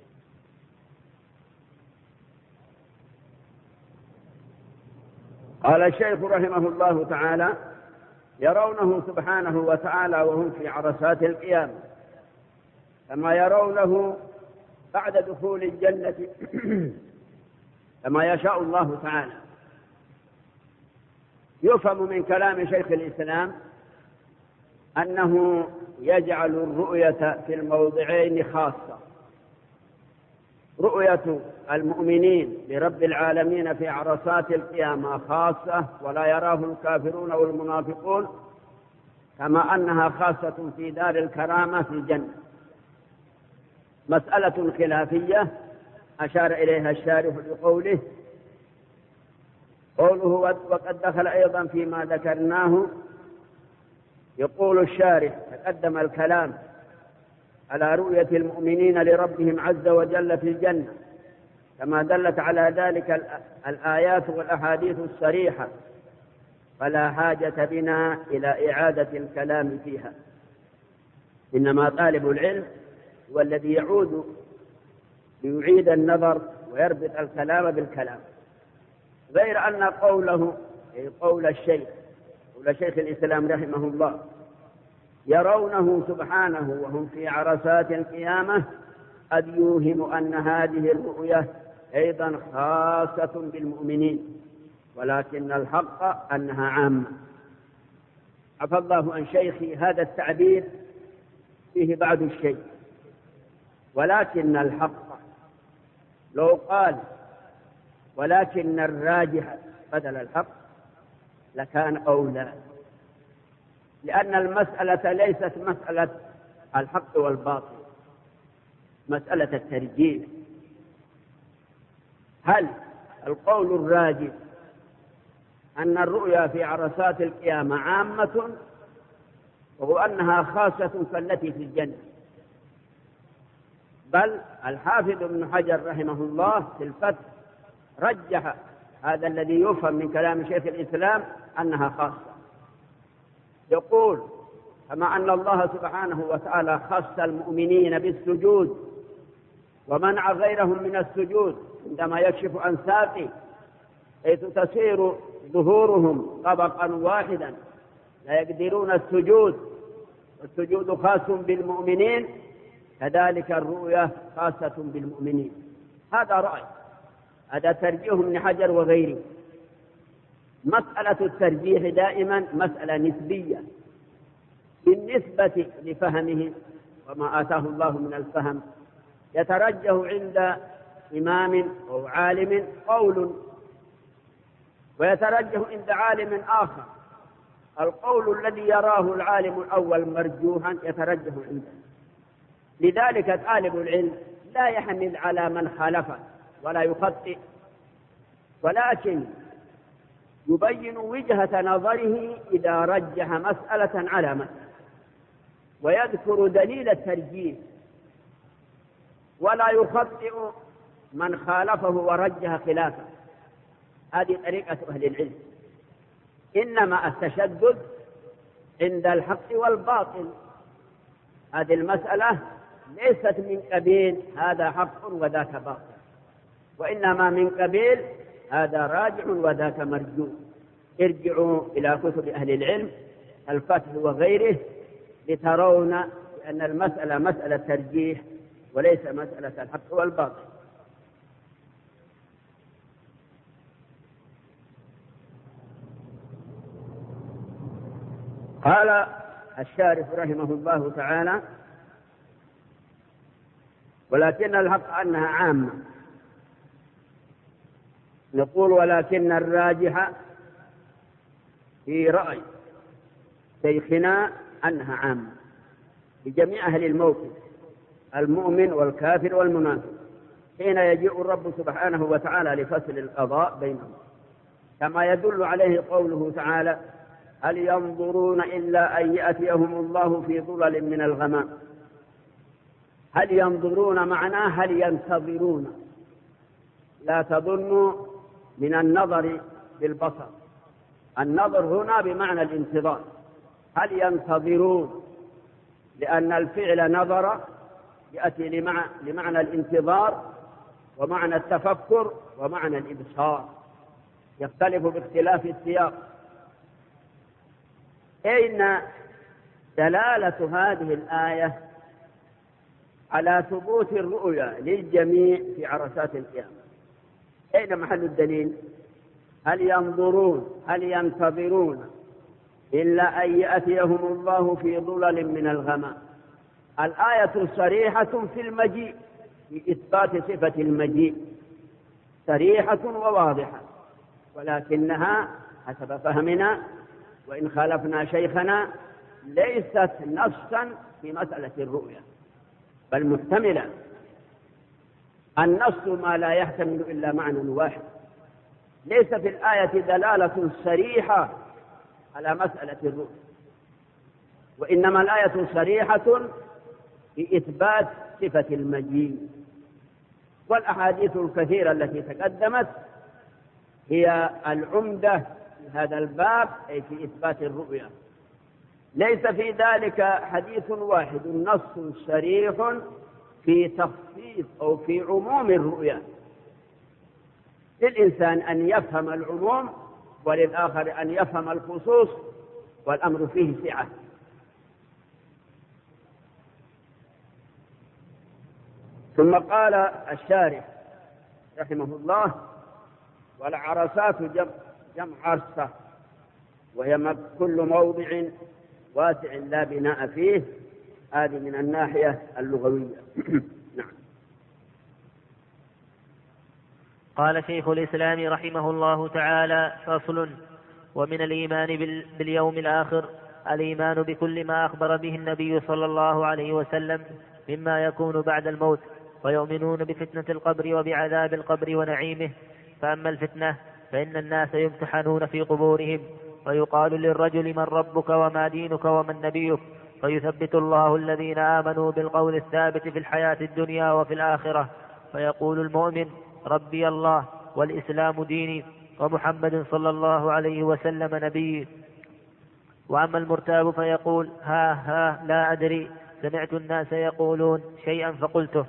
قال الشيخ رحمه الله تعالى: يرونه سبحانه وتعالى وهم في عرصات القيامة، كما يرونه بعد دخول الجنة كما يشاء الله تعالى. يفهم من كلام شيخ الإسلام أنه يجعل الرؤية في الموضعين خاصة: رؤية المؤمنين لرب العالمين في عرصات القيامة خاصة ولا يراه الكافرون والمنافقون، كما أنها خاصة في دار الكرامة في الجنة. مسألة خلافية أشار إليها الشارح بقوله قوله وقد دخل أيضا فيما ذكرناه. يقول الشارح: تقدم الكلام على رؤية المؤمنين لربهم عز وجل في الجنة، كما دلت على ذلك الآيات والأحاديث الصريحة، فلا حاجة بنا إلى إعادة الكلام فيها، إنما طالب العلم هو الذي يعود ليعيد النظر ويربط الكلام بالكلام، غير أن قوله أي قول الشيخ قول شيخ الإسلام رحمه الله يرونه سبحانه وهم في عرصات القيامة قد يوهم أن هذه الرؤية أيضا خاصة بالمؤمنين، ولكن الحق أنها عامة. عفى الله عن شيخي هذا التعبير فيه بعض الشيء، ولكن الحق لو قال ولكن الراجح بدل الحق لكان أولى، لأن المسألة ليست مسألة الحق والباطل، مسألة الترجيح. هل القول الراجح أن الرؤيا في عرصات القيامة عامة، وهو أنها خاصة كالتي في الجنة؟ بل الحافظ ابن حجر رحمه الله في الفتح رجح هذا الذي يفهم من كلام شيخ الإسلام أنها خاصة. يقول: كما أن الله سبحانه وتعالى خص المؤمنين بالسجود ومنع غيرهم من السجود عندما يكشف عن ساقه، حيث تصير ظهورهم طبقا واحدا لا يقدرون السجود، والسجود خاص بالمؤمنين، كذلك الرؤية خاصة بالمؤمنين. هذا رأي، هذا ترجيح ابن حجر وغيره. مسألة الترجيح دائما مسألة نسبية بالنسبة لفهمه وما آتاه الله من الفهم. يترجح عند إمام أو عالم قول، ويترجح عند عالم آخر. القول الذي يراه العالم الأول مرجوحا يترجح عنده. لذلك طالب العلم لا يحمل على من خالفه ولا يخطئ، ولكن يبين وجهة نظره إذا رجح مسألة على مسألة، ويذكر دليل الترجيح، ولا يخطئ من خالفه ورجح خلافه. هذه طريقة أهل العلم. إنما التشدد عند الحق والباطل. هذه المسألة ليست من قبيل هذا حق وذاك باطل، وإنما من قبيل هذا راجع وذاك مرجو. ارجعوا إلى كتب أهل العلم الفتح وغيره لترون أن المسألة مسألة ترجيح وليس مسألة الحق والباطل. قال الشارح رحمه الله تعالى: ولكن الحق أنها عامة. نقول: ولكن الراجح في رأي شيخنا أنها عامة لجميع أهل الموقف، المؤمن والكافر والمنافق، حين يجيء الرب سبحانه وتعالى لفصل القضاء بينهم، كما يدل عليه قوله تعالى: هل ينظرون إلا أن يأتيهم الله في ظلل من الغمام. هل ينظرون معناه هل ينتظرون، لا تظنوا من النظر بالبصر، النظر هنا بمعنى الانتظار. هل ينتظرون لأن الفعل نظر يأتي لمعنى الانتظار ومعنى التفكر ومعنى الإبصار، يختلف باختلاف السياق. أين دلالة هذه الآية على ثبوت الرؤيا للجميع في عرصات القيامة؟ أين محل الدليل؟ هل ينظرون هل ينتظرون إلا أن يأتيهم الله في ظلل من الغمام؟ الآية صريحة في المجيء، في إثبات صفة المجيء، صريحة وواضحة، ولكنها حسب فهمنا وإن خالفنا شيخنا ليست نصا في مسألة الرؤيا، بل محتملة. النص ما لا يحتمل إلا معنى واحد، ليس في الآية دلالة صريحة على مسألة الرؤيا، وإنما الآية صريحة في إثبات صفة المجيء. والأحاديث الكثيرة التي تقدمت هي العمدة في هذا الباب، أي في إثبات الرؤيا. ليس في ذلك حديث واحد نص صريح في تخصيص أو في عموم الرؤيا. للإنسان أن يفهم العموم وللآخر أن يفهم الخصوص، والأمر فيه سعة. ثم قال الشارح رحمه الله: والعرسات جمع, جمع عرسة، وهي كل موضع واسع لا بناء فيه. هذه من الناحية اللغوية. نعم. قال شيخ الإسلام رحمه الله تعالى: فصل. ومن الإيمان باليوم الآخر الإيمان بكل ما أخبر به النبي صلى الله عليه وسلم مما يكون بعد الموت، ويؤمنون بفتنة القبر وبعذاب القبر ونعيمه. فأما الفتنة فإن الناس يمتحنون في قبورهم، ويقال للرجل: من ربك وما دينك ومن نبيك؟ فيثبت الله الذين آمنوا بالقول الثابت في الحياة الدنيا وفي الآخرة، فيقول المؤمن: ربي الله والإسلام ديني ومحمد صلى الله عليه وسلم نبي. وأما المرتاب فيقول: ها ها لا أدري، سمعت الناس يقولون شيئا فقلته.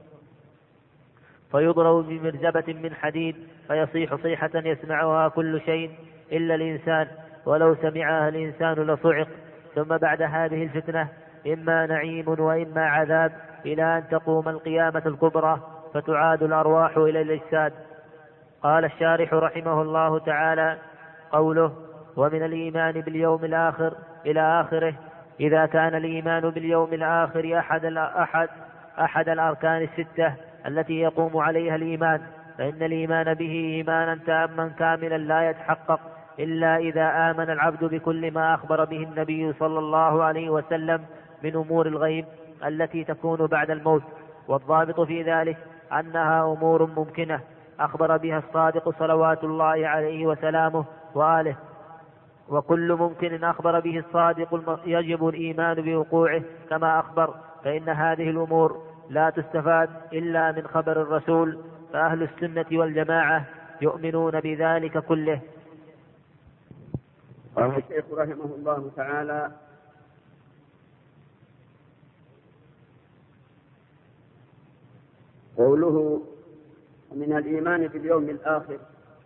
فيضرب بمرزبة من حديد فيصيح صيحة يسمعها كل شيء إلا الإنسان، ولو سمعها الإنسان لصعق. ثم بعد هذه الفتنة إما نعيم وإما عذاب، إلى أن تقوم القيامة الكبرى فتعاد الأرواح إلى الأجساد. قال الشارح رحمه الله تعالى: قوله: ومن الإيمان باليوم الآخر إلى آخره. إذا كان الإيمان باليوم الآخر أحد, أحد, أحد الأركان الستة التي يقوم عليها الإيمان، فإن الإيمان به إيمانا تاما كاملا لا يتحقق إلا إذا آمن العبد بكل ما أخبر به النبي صلى الله عليه وسلم من أمور الغيب التي تكون بعد الموت. والضابط في ذلك أنها أمور ممكنة أخبر بها الصادق صلوات الله عليه وسلامه وآله، وكل ممكن أخبر به الصادق يجب الإيمان بوقوعه كما أخبر، فإن هذه الأمور لا تستفاد إلا من خبر الرسول، فأهل السنة والجماعة يؤمنون بذلك كله. قال الشيخ رحمه الله تعالى: قوله: من الإيمان باليوم الآخر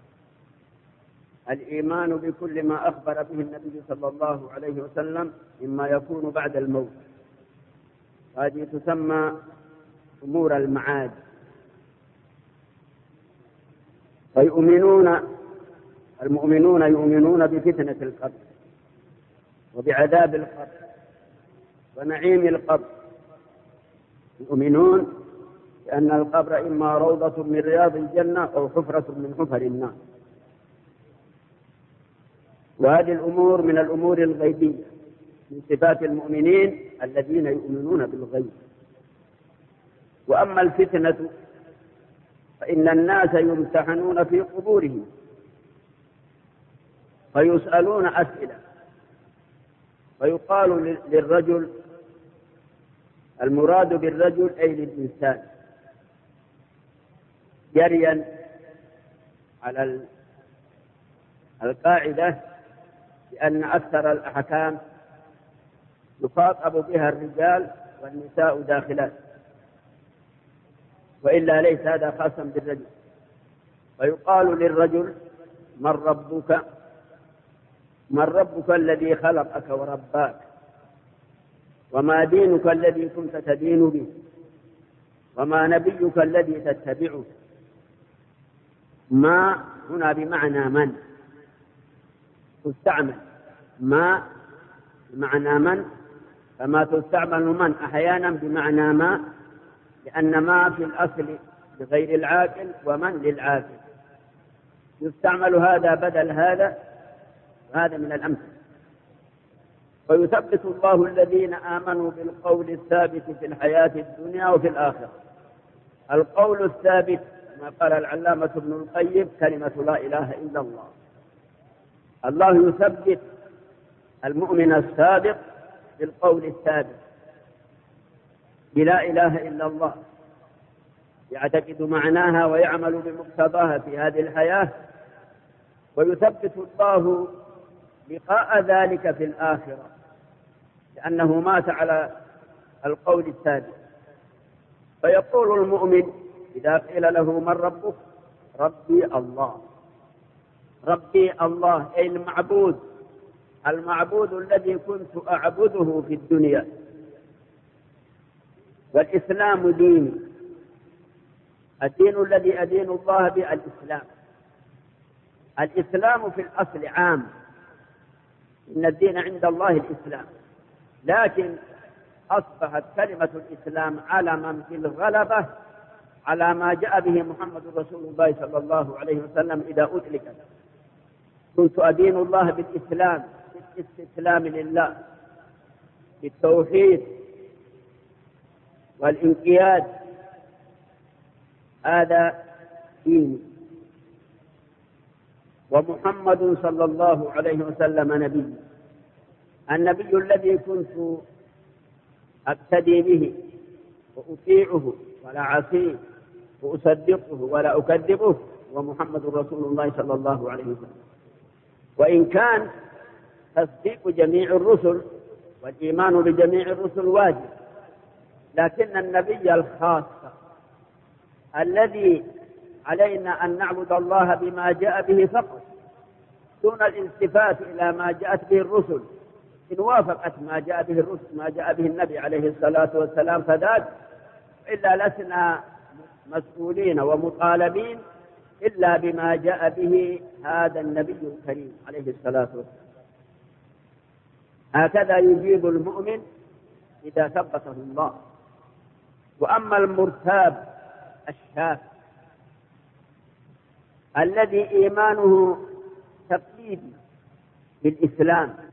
الإيمان بكل ما أخبر به النبي صلى الله عليه وسلم مما يكون بعد الموت. هذه تسمى أمور المعاد. فيؤمنون المؤمنون يؤمنون بفتنة القبر وبعذاب القبر ونعيم القبر. يؤمنون بأن القبر إما روضة من رياض الجنة أو حفرة من حفر النار. وهذه الأمور من الأمور الغيبية، من صفات المؤمنين الذين يؤمنون بالغيب. وأما الفتنة فإن الناس يمتحنون في قبورهم فيسألون أسئلة، فيقال للرجل، المراد بالرجل أي للإنسان، جريا على القاعدة بأن أكثر الأحكام يخاطب بها الرجال والنساء داخلات، وإلا ليس هذا خاصا بالرجل. فيقال للرجل: من ربك؟ من ربك الذي خلقك ورباك؟ وما دينك الذي كنت تدين به؟ وما نبيك الذي تتبعه؟ ما هنا بمعنى من، تستعمل ما بمعنى من، فما تستعمل من أحيانا بمعنى ما، لأن ما في الأصل لغير العاقل ومن للعاقل، يستعمل هذا بدل هذا، هذا من الأمثلة. ويثبت الله الذين آمنوا بالقول الثابت في الحياة الدنيا وفي الآخرة. القول الثابت ما قال العلامة ابن القيم كلمة لا إله إلا الله. الله يثبت المؤمن الصادق بالقول الثابت بلا إله إلا الله، يعتقد معناها ويعمل بمقتضاها في هذه الحياة، ويثبت الله لقاء ذلك في الآخرة لأنه مات على القول الثابت. فيقول المؤمن إذا قيل له من ربك؟ ربي الله. ربي الله أي المعبود، المعبود الذي كنت أعبده في الدنيا. والإسلام ديني، الدين الذي أدين الله به الإسلام. الإسلام في الأصل عام، إن الدين عند الله الإسلام، لكن أصبحت كلمة الإسلام علما في الغلبة على ما جاء به محمد رسول الله صلى الله عليه وسلم إذا أطلقت. كنت أدين الله بالإسلام، بالاستسلام لله، بالتوحيد والانقياد، هذا ديني. ومحمد صلى الله عليه وسلم نبي، النبي الذي كنت أقتدي به وأطيعه ولا عصيه وأصدقه ولا أكذبه، ومحمد رسول الله صلى الله عليه وسلم. وإن كان تصديق جميع الرسل والإيمان بجميع الرسل واجب، لكن النبي الخاص الذي علينا أن نعبد الله بما جاء به فقط دون الالتفات إلى ما جاءت به الرسل، إن وافقت ما جاء به الرسل ما جاء به النبي عليه الصلاة والسلام فذاك، إلا لسنا مسؤولين ومطالبين إلا بما جاء به هذا النبي الكريم عليه الصلاة والسلام. هكذا يجيب المؤمن إذا ثبته الله. وأما المرتاب الشاك الذي إيمانه تقليدي بالإسلام